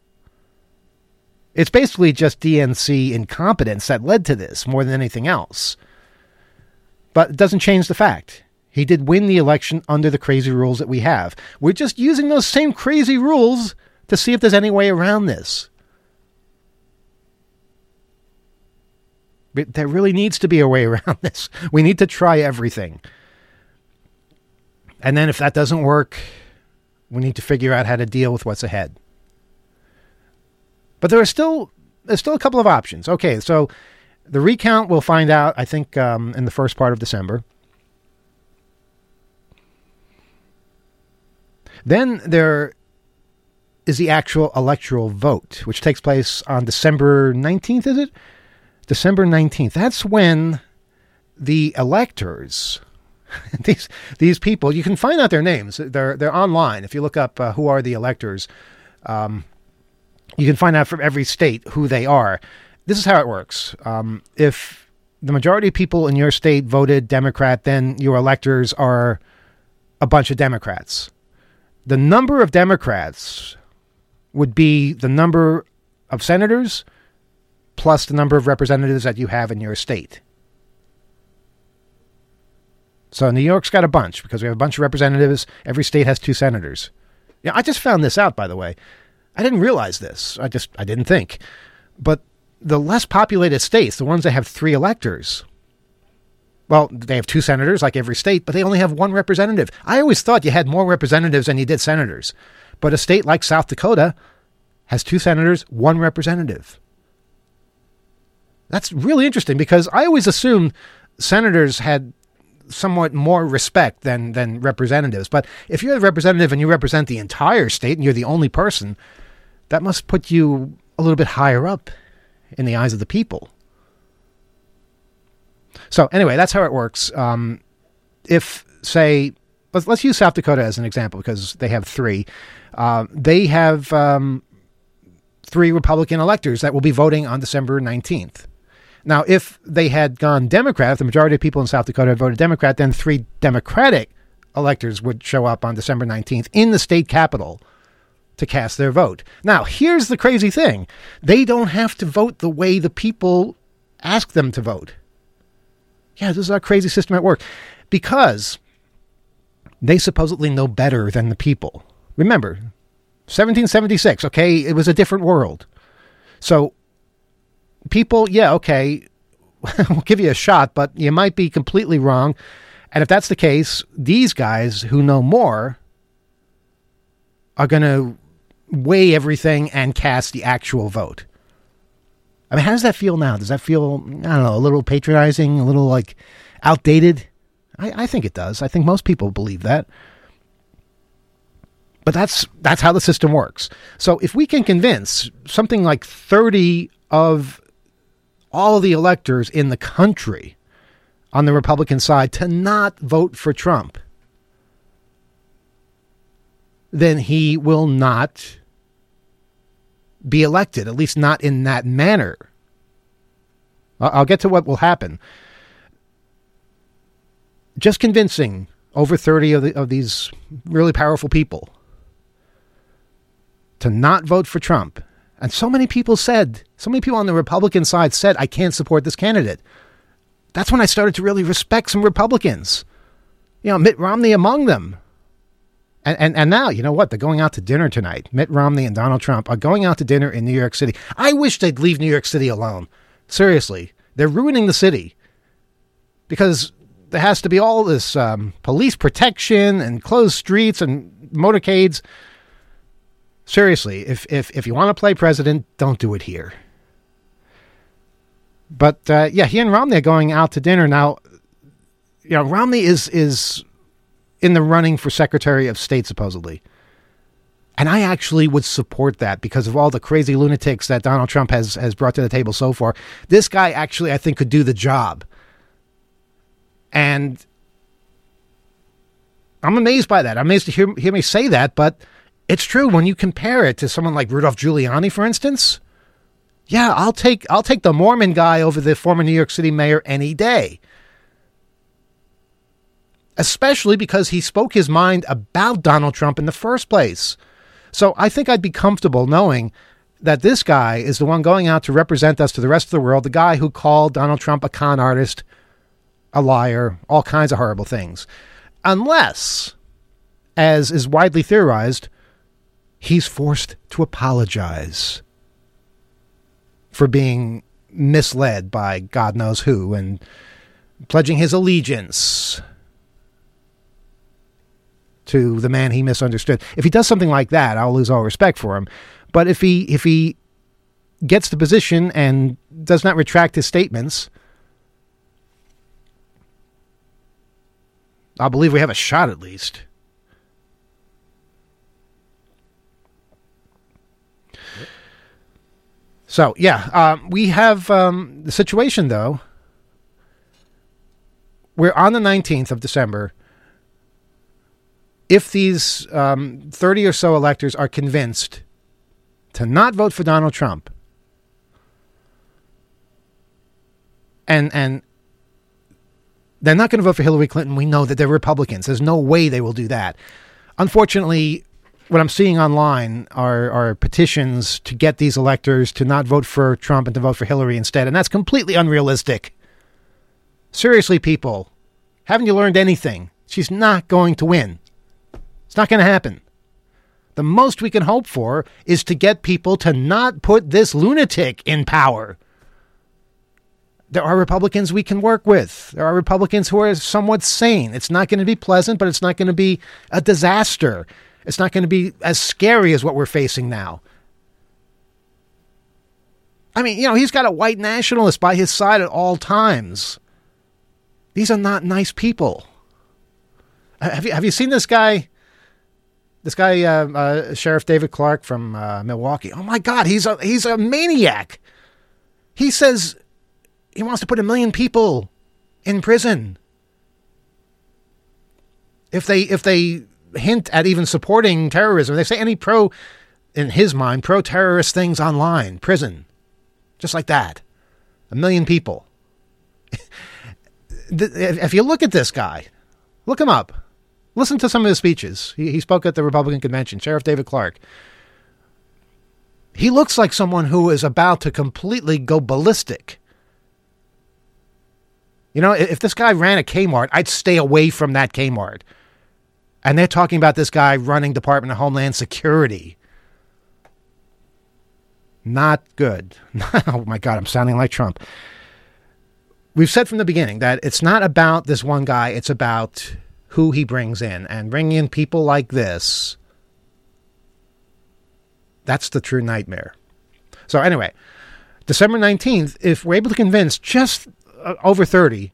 It's basically just D N C incompetence that led to this more than anything else. But it doesn't change the fact. He did win the election under the crazy rules that we have. We're just using those same crazy rules to see if there's any way around this. But there really needs to be a way around this. We need to try everything. And then if that doesn't work, we need to figure out how to deal with what's ahead. But there are still there's still a couple of options. Okay, so the recount we'll find out, I think, um, in the first part of December. Then there is the actual electoral vote, which takes place on December nineteenth, is it? December nineteenth. That's when the electors, these these people, you can find out their names. They're they're online. If you look up uh, who are the electors, um, you can find out from every state who they are. This is how it works. Um, if the majority of people in your state voted Democrat, then your electors are a bunch of Democrats. The number of Democrats would be the number of senators plus the number of representatives that you have in your state. So New York's got a bunch because we have a bunch of representatives. Every state has two senators. Yeah, I just found this out, by the way. I didn't realize this. I just, I didn't think. But the less populated states, the ones that have three electors, well, they have two senators like every state, but they only have one representative. I always thought you had more representatives than you did senators. But a state like South Dakota has two senators, one representative. That's really interesting because I always assumed senators had somewhat more respect than, than representatives. But if you're a representative and you represent the entire state and you're the only person, that must put you a little bit higher up in the eyes of the people. So anyway, that's how it works. Um, if, say, let's, let's use South Dakota as an example because they have three. Uh, they have um, three Republican electors that will be voting on December nineteenth. Now, if they had gone Democrat, if the majority of people in South Dakota had voted Democrat, then three Democratic electors would show up on December nineteenth in the state capitol to cast their vote. Now, here's the crazy thing. They don't have to vote the way the people ask them to vote. Yeah, this is our crazy system at work. Because they supposedly know better than the people. Remember, seventeen seventy-six, okay, it was a different world. So, people, yeah, okay, we'll give you a shot, but you might be completely wrong. And if that's the case, these guys who know more are going to weigh everything and cast the actual vote. I mean, how does that feel now? Does that feel, I don't know, a little patronizing, a little, like, outdated? I, I think it does. I think most people believe that. But that's that's how the system works. So if we can convince something like thirty of all of the electors in the country on the Republican side to not vote for Trump, then he will not be elected, at least not in that manner. I'll get to what will happen. Just convincing over thirty of, the, of these really powerful people to not vote for Trump. And so many people said, so many people on the Republican side said, I can't support this candidate. That's when I started to really respect some Republicans. You know, Mitt Romney among them. And, and and now, you know what? They're going out to dinner tonight. Mitt Romney and Donald Trump are going out to dinner in New York City. I wish they'd leave New York City alone. Seriously. They're ruining the city. Because there has to be all this um, police protection and closed streets and motorcades. Seriously, if, if, if you want to play president, don't do it here. But, uh, yeah, he and Romney are going out to dinner. Now, you know, Romney is is in the running for Secretary of State, supposedly. And I actually would support that because of all the crazy lunatics that Donald Trump has, has brought to the table so far. This guy actually, I think, could do the job. And I'm amazed by that. I'm amazed to hear, hear me say that, but it's true when you compare it to someone like Rudolph Giuliani, for instance. Yeah, I'll take I'll take the Mormon guy over the former New York City mayor any day. Especially because he spoke his mind about Donald Trump in the first place. So I think I'd be comfortable knowing that this guy is the one going out to represent us to the rest of the world, the guy who called Donald Trump a con artist, a liar, all kinds of horrible things. Unless, as is widely theorized, he's forced to apologize for being misled by God knows who and pledging his allegiance to the man he misunderstood. If he does something like that, I'll lose all respect for him. But if he if he gets the position and does not retract his statements, I'll believe we have a shot at least. So, yeah, um, we have um, the situation, though. We're on the nineteenth of December. If these um, thirty or so electors are convinced to not vote for Donald Trump, and and they're not going to vote for Hillary Clinton, we know that they're Republicans. There's no way they will do that. Unfortunately, what I'm seeing online are, are petitions to get these electors to not vote for Trump and to vote for Hillary instead. And that's completely unrealistic. Seriously, people, Haven't you learned anything? She's not going to win. It's not going to happen. The most we can hope for is to get people to not put this lunatic in power. There are Republicans we can work with. There are Republicans who are somewhat sane. It's not going to be pleasant, but it's not going to be a disaster. It's not going to be as scary as what we're facing now. I mean, you know, he's got a white nationalist by his side at all times. These are not nice people. Have you have you seen this guy? This guy, uh, uh, Sheriff David Clark from uh, Milwaukee. Oh my God, he's a he's a maniac. He says he wants to put a million people in prison if they if they hint at even supporting terrorism. They say any pro, in his mind, pro-terrorist things online, prison. Just like that. A million people. If you look at this guy, look him up. Listen to some of his speeches. He, he spoke at the Republican convention, Sheriff David Clark. He looks like someone who is about to completely go ballistic. You know, if this guy ran a Kmart, I'd stay away from that Kmart. And they're talking about this guy running Department of Homeland Security. Not good. Oh my God, I'm sounding like Trump. We've said from the beginning that it's not about this one guy. It's about who he brings in. And bringing in people like this, that's the true nightmare. So anyway, December nineteenth, if we're able to convince just uh, over thirty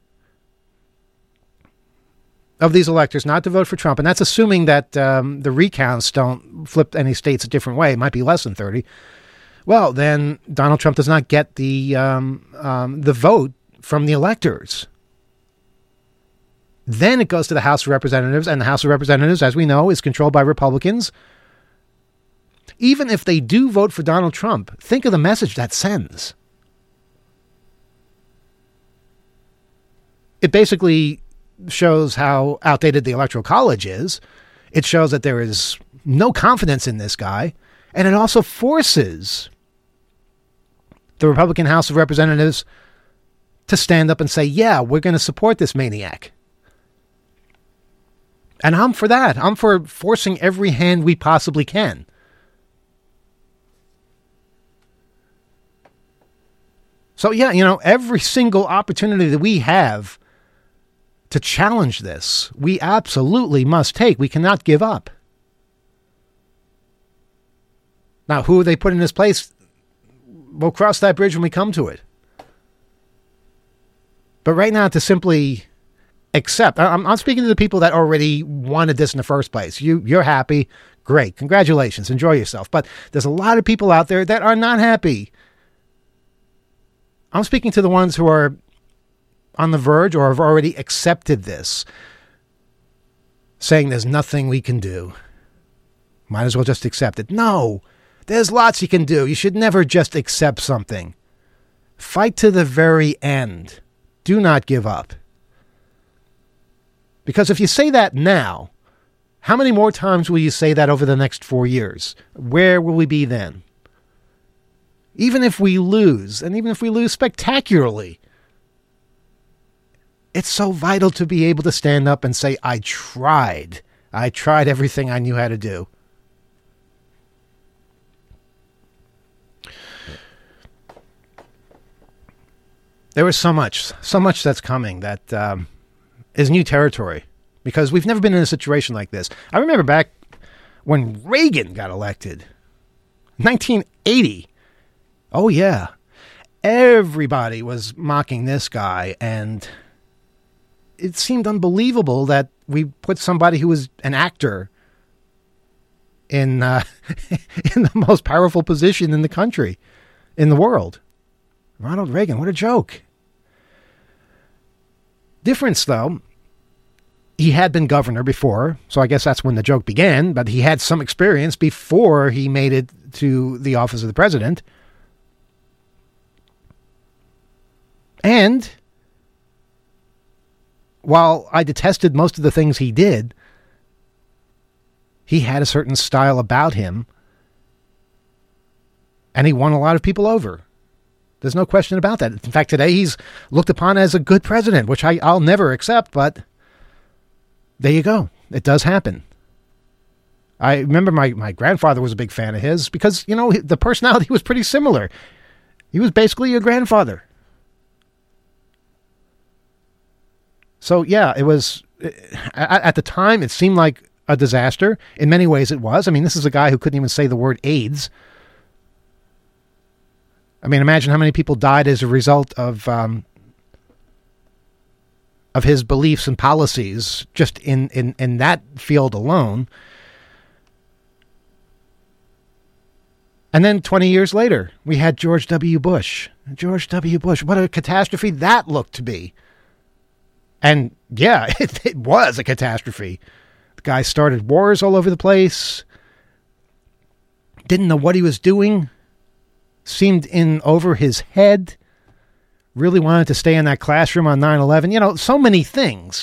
of these electors not to vote for Trump, and that's assuming that um, the recounts don't flip any states a different way, it might be less than thirty, well, then Donald Trump does not get the um, um, the vote from the electors. Then it goes to the House of Representatives, and the House of Representatives, as we know, is controlled by Republicans. Even if they do vote for Donald Trump, think of the message that sends. It basically shows how outdated the Electoral College is. It shows that there is no confidence in this guy. And it also forces the Republican House of Representatives to stand up and say, yeah, we're going to support this maniac. And I'm for that. I'm for forcing every hand we possibly can. So, yeah, you know, every single opportunity that we have to challenge this, we absolutely must take. We cannot give up. Now, who they put in this place, we'll cross that bridge when we come to it. But right now, to simply accept, I'm, I'm speaking to the people that already wanted this in the first place. You, you're happy. Great. Congratulations. Enjoy yourself. But there's a lot of people out there that are not happy. I'm speaking to the ones who are on the verge or have already accepted this, saying there's nothing we can do. Might as well just accept it. No, there's lots you can do. You should never just accept something. Fight to the very end. Do not give up. Because if you say that now, how many more times will you say that over the next four years? Where will we be then? Even if we lose, and even if we lose spectacularly, it's so vital to be able to stand up and say, I tried. I tried everything I knew how to do. There is so much, so much that's coming that um, is new territory, because we've never been in a situation like this. I remember back when Reagan got elected, nineteen eighty. Oh, yeah. Everybody was mocking this guy, and it seemed unbelievable that we put somebody who was an actor in uh, in the most powerful position in the country, in the world. Ronald Reagan, what a joke. Difference, though, he had been governor before, so I guess that's when the joke began, but he had some experience before he made it to the office of the president. And while I detested most of the things he did, he had a certain style about him, and he won a lot of people over. There's no question about that. In fact, today he's looked upon as a good president, which I, I'll never accept, but there you go. It does happen. I remember my, my grandfather was a big fan of his because, you know, the personality was pretty similar. He was basically your grandfather. So, yeah, it was, at, at the time, it seemed like a disaster. In many ways it was. I mean, this is a guy who couldn't even say the word AIDS. I mean, imagine how many people died as a result of um, of his beliefs and policies just in, in, in that field alone. And then twenty years later, we had George W. Bush. George W. Bush, what a catastrophe that looked to be. And yeah, it, it was a catastrophe. The guy started wars all over the place. Didn't know what he was doing. Seemed in over his head. Really wanted to stay in that classroom on nine eleven. You know, so many things.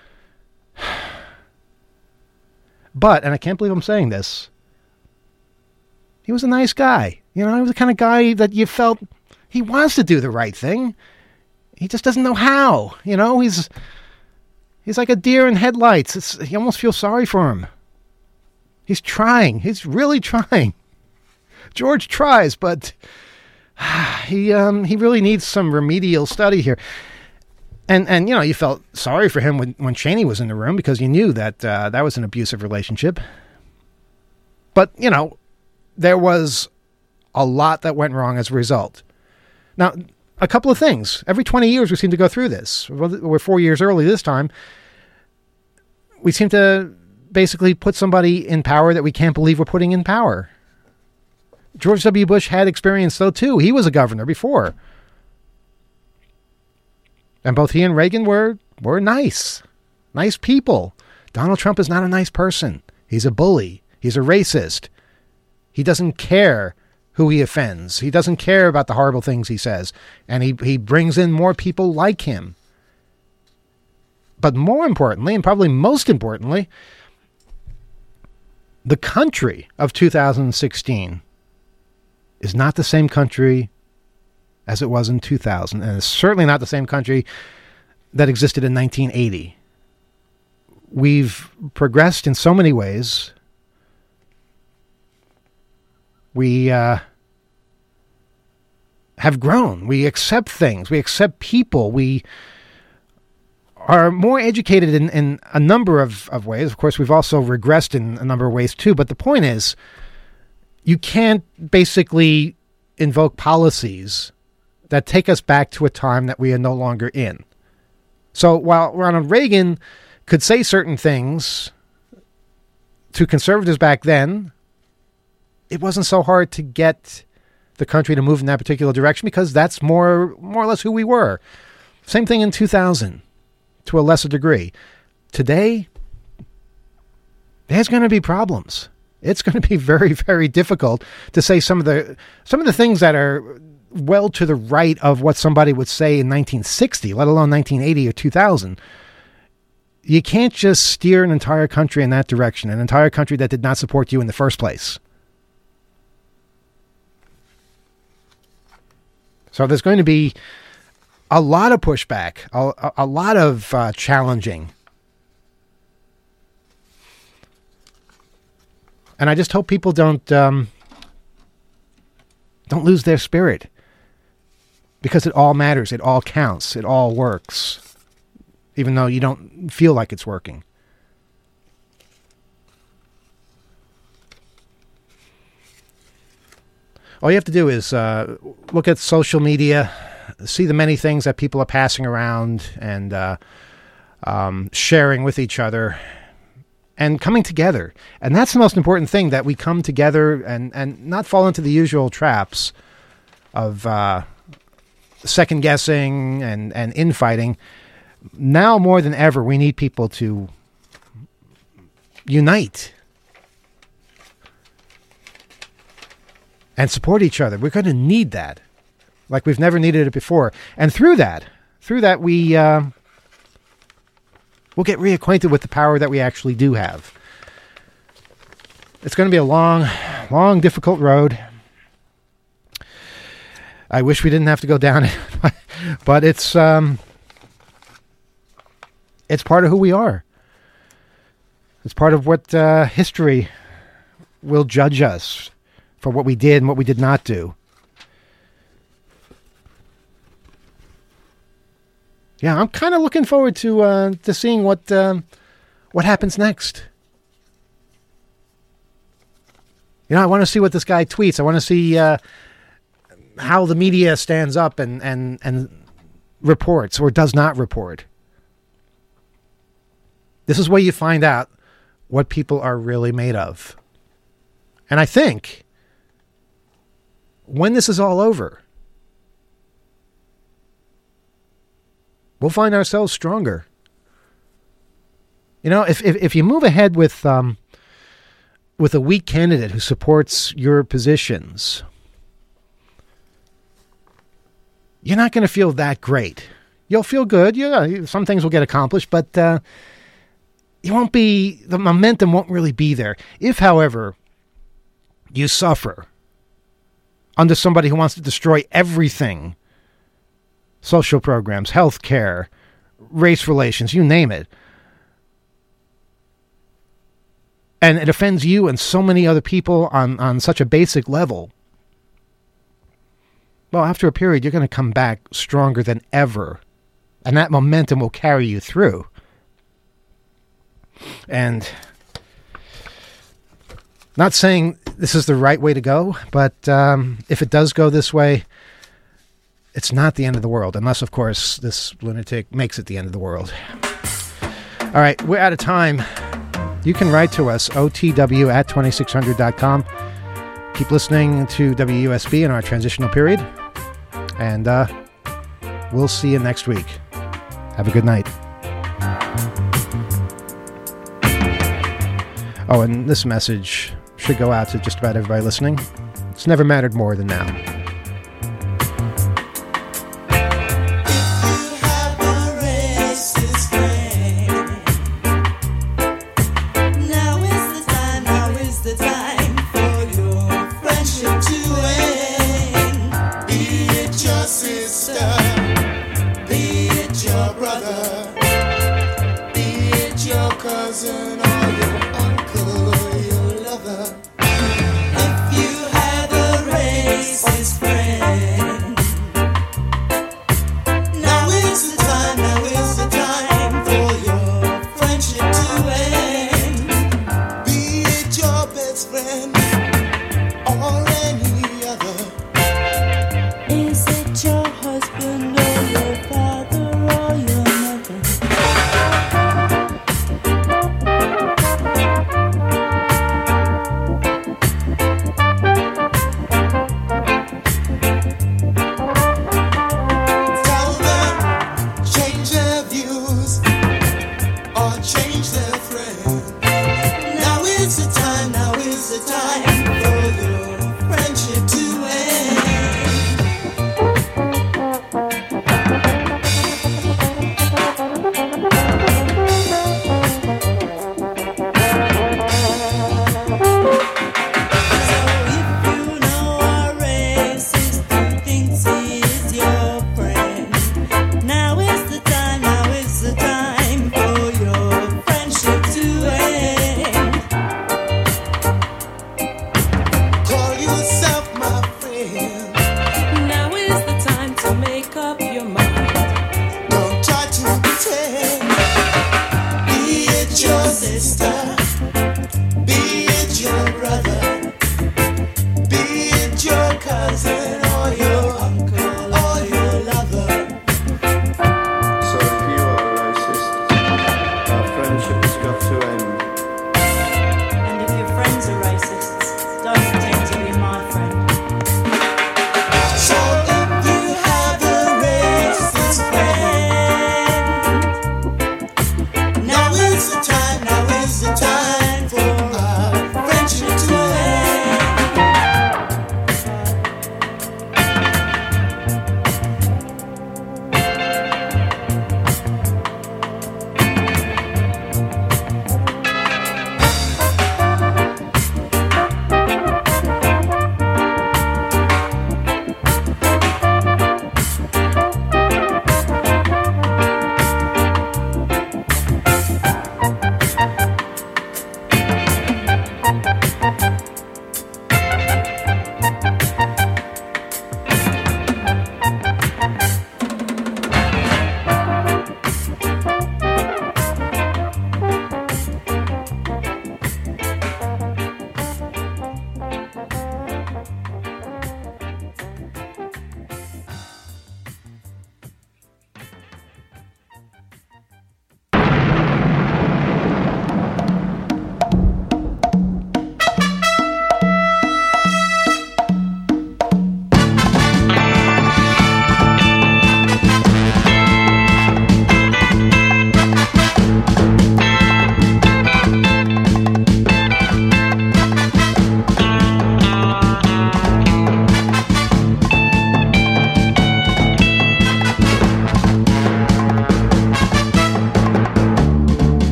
But, and I can't believe I'm saying this, he was a nice guy. You know, he was the kind of guy that you felt he wants to do the right thing. He just doesn't know how. You know, he's he's like a deer in headlights. It's, you almost feel sorry for him. He's trying. He's really trying. George tries, but he um, he really needs some remedial study here. And, and you know, you felt sorry for him when, when Cheney was in the room because you knew that uh, that was an abusive relationship. But, you know, there was a lot that went wrong as a result. Now, a couple of things. Every twenty years we seem to go through this. We're four years early this time. We seem to basically put somebody in power that we can't believe we're putting in power. George W. Bush had experience, though, too. He was a governor before. And both he and Reagan were, were nice. Nice people. Donald Trump is not a nice person. He's a bully. He's a racist. He doesn't care who he offends. He doesn't care about the horrible things he says. And he, he brings in more people like him. But more importantly, and probably most importantly, the country of two thousand sixteen is not the same country as it was in two thousand. And it's certainly not the same country that existed in nineteen eighty. We've progressed in so many ways. We uh, have grown. We accept things. We accept people. We are more educated in, in a number of, of ways. Of course, we've also regressed in a number of ways too. But the point is, you can't basically invoke policies that take us back to a time that we are no longer in. So while Ronald Reagan could say certain things to conservatives back then, it wasn't so hard to get the country to move in that particular direction because that's more more or less who we were. Same thing in two thousand, to a lesser degree. Today, there's going to be problems. It's going to be very, very difficult to say some of the some of the things that are well to the right of what somebody would say in nineteen sixty, let alone nineteen eighty or two thousand. You can't just steer an entire country in that direction, an entire country that did not support you in the first place. So there's going to be a lot of pushback, a, a lot of uh, challenging. And I just hope people don't um, don't lose their spirit. Because it all matters. It all counts. It all works. Even though you don't feel like it's working. All you have to do is uh, look at social media, see the many things that people are passing around and uh, um, sharing with each other and coming together. And that's the most important thing, that we come together and, and not fall into the usual traps of uh, second guessing and, and infighting. Now more than ever, we need people to unite and support each other. We're going to need that like we've never needed it before. And through that, through that, we uh, we'll get reacquainted with the power that we actually do have. It's going to be a long, long, difficult road. I wish we didn't have to go down it, but it's um, it's part of who we are. It's part of what uh, history will judge us for what we did and what we did not do. Yeah, I'm kind of looking forward to uh, to seeing what um, what happens next. You know, I want to see what this guy tweets. I want to see uh, how the media stands up and, and, and reports or does not report. This is where you find out what people are really made of. And I think when this is all over, we'll find ourselves stronger. You know, if if, if you move ahead with um, with a weak candidate who supports your positions, you're not going to feel that great. You'll feel good. Yeah, some things will get accomplished, but uh, you won't be, the momentum won't really be there. If, however, you suffer under somebody who wants to destroy everything, social programs, health care, race relations, you name it, and it offends you and so many other people on, on such a basic level, well, after a period, you're going to come back stronger than ever. And that momentum will carry you through. And not saying this is the right way to go, but um, if it does go this way, it's not the end of the world. Unless, of course, this lunatic makes it the end of the world. All right, we're out of time. You can write to us, O T W at twenty-six hundred dot com. Keep listening to W U S B in our transitional period. And uh, we'll see you next week. Have a good night. Oh, and this message should go out to just about everybody listening. It's never mattered more than now.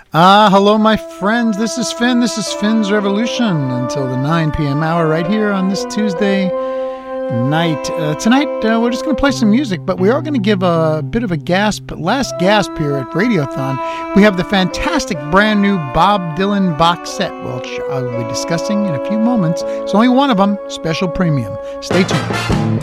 Ah, hello, my friends. This is Finn. This is Finn's Revolution until the nine p.m. hour right here on this Tuesday night. Uh, tonight, uh, we're just going to play some music, but we are going to give a bit of a gasp, last gasp here at Radiothon. We have the fantastic brand new Bob Dylan box set, which I will be discussing in a few moments. It's only one of them, special premium. Stay tuned.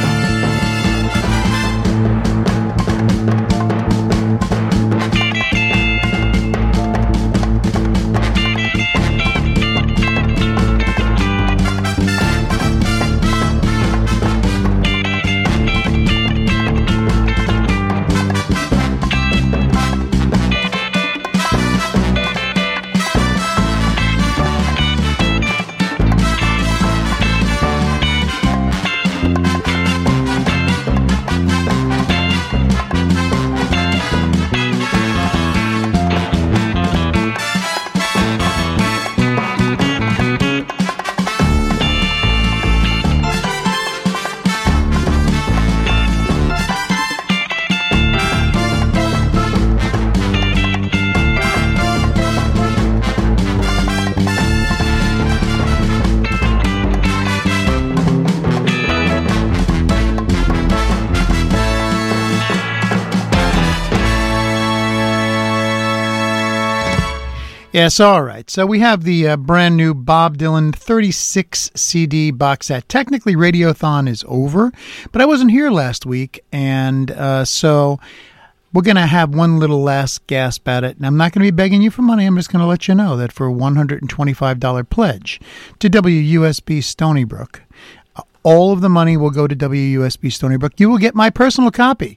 Yes, all right. So we have the uh, brand new Bob Dylan thirty-six C D box set. Technically, Radiothon is over, but I wasn't here last week, and uh, so we're going to have one little last gasp at it. And I'm not going to be begging you for money. I'm just going to let you know that for a one hundred twenty-five dollars pledge to W U S B Stony Brook, all of the money will go to W U S B Stony Brook. You will get my personal copy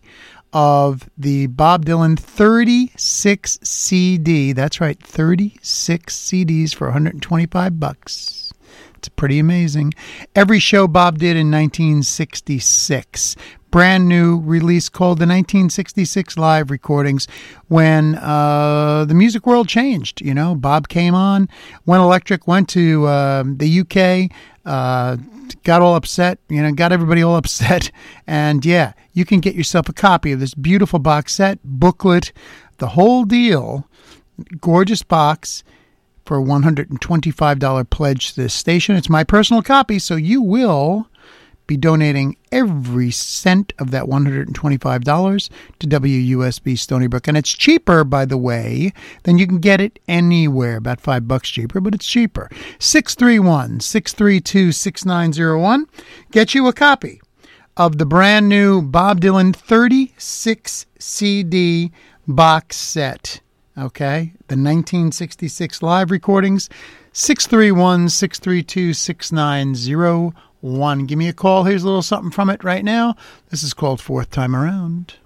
of the Bob Dylan thirty-six C D. That's right, thirty-six C Ds for one hundred twenty-five bucks. It's pretty amazing. Every show Bob did in nineteen sixty-six. Brand new release called the nineteen sixty-six Live Recordings, when uh, the music world changed. You know, Bob came on, went electric, went to uh, the U K, uh, got all upset, you know, got everybody all upset. And yeah, you can get yourself a copy of this beautiful box set, booklet, the whole deal, gorgeous box for a one hundred twenty-five dollars pledge to this station. It's my personal copy, so you will be donating every cent of that one hundred twenty-five dollars to W U S B Stony Brook. And it's cheaper, by the way, than you can get it anywhere. About five bucks cheaper, but it's cheaper. six three one, six three two, six nine zero one. Get you a copy of the brand new Bob Dylan thirty-six C D box set. Okay? The nineteen sixty-six live recordings. six three one, six three two, six nine zero one. Give me a call. Here's a little something from it right now. This is called Fourth Time Around.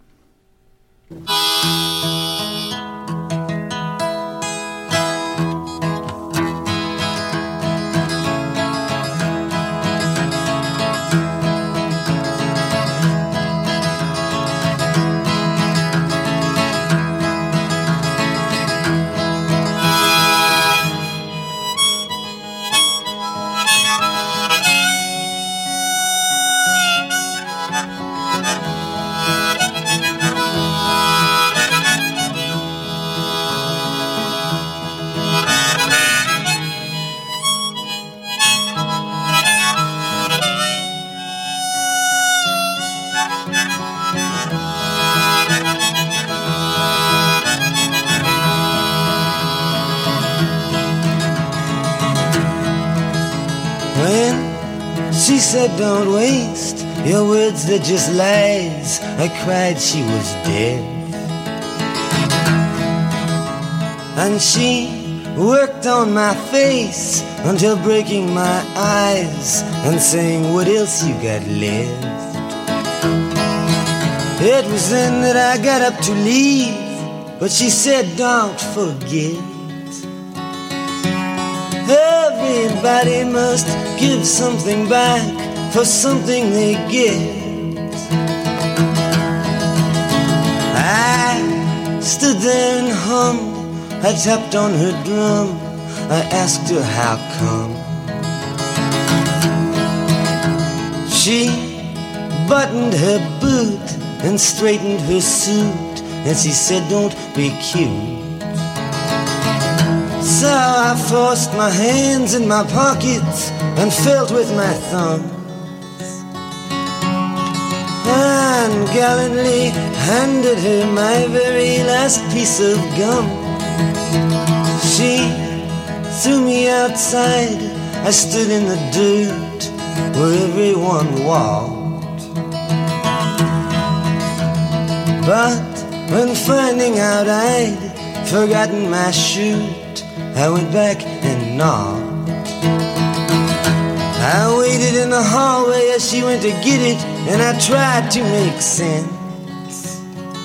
She said, don't waste your words, they're just lies. I cried she was dead. And she worked on my face until breaking my eyes and saying, what else you got left? It was then that I got up to leave, but she said, don't forget, everybody must give something back for something they get. I stood there and hummed, I tapped on her drum, I asked her how come. She buttoned her boot and straightened her suit, and she said, don't be cute. So I forced my hands in my pockets and felt with my thumbs, and gallantly handed her my very last piece of gum. She threw me outside. I stood in the dirt where everyone walked. But when finding out I'd forgotten my chute, I went back and knocked. I waited in the hallway as she went to get it, and I tried to make sense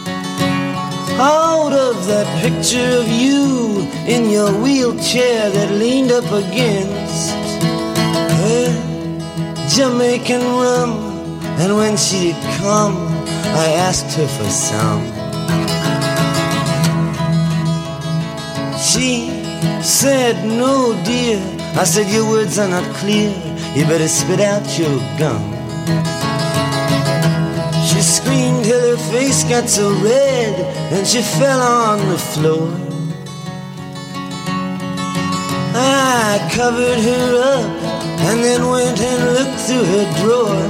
out of that picture of you in your wheelchair that leaned up against her Jamaican rum. And when she'd come, I asked her for some. She said, no dear. I said, your words are not clear, you better spit out your gum. She screamed till her face got so red, and she fell on the floor. I covered her up and then went and looked through her drawer.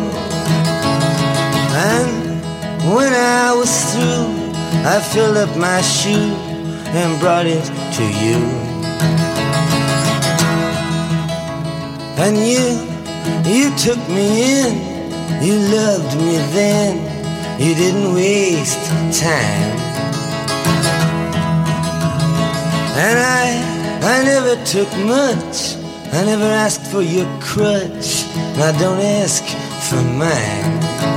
And when I was through, I filled up my shoe and brought it to you. And you, you took me in, you loved me then, you didn't waste time. And I, I never took much, I never asked for your crutch, now don't ask for mine.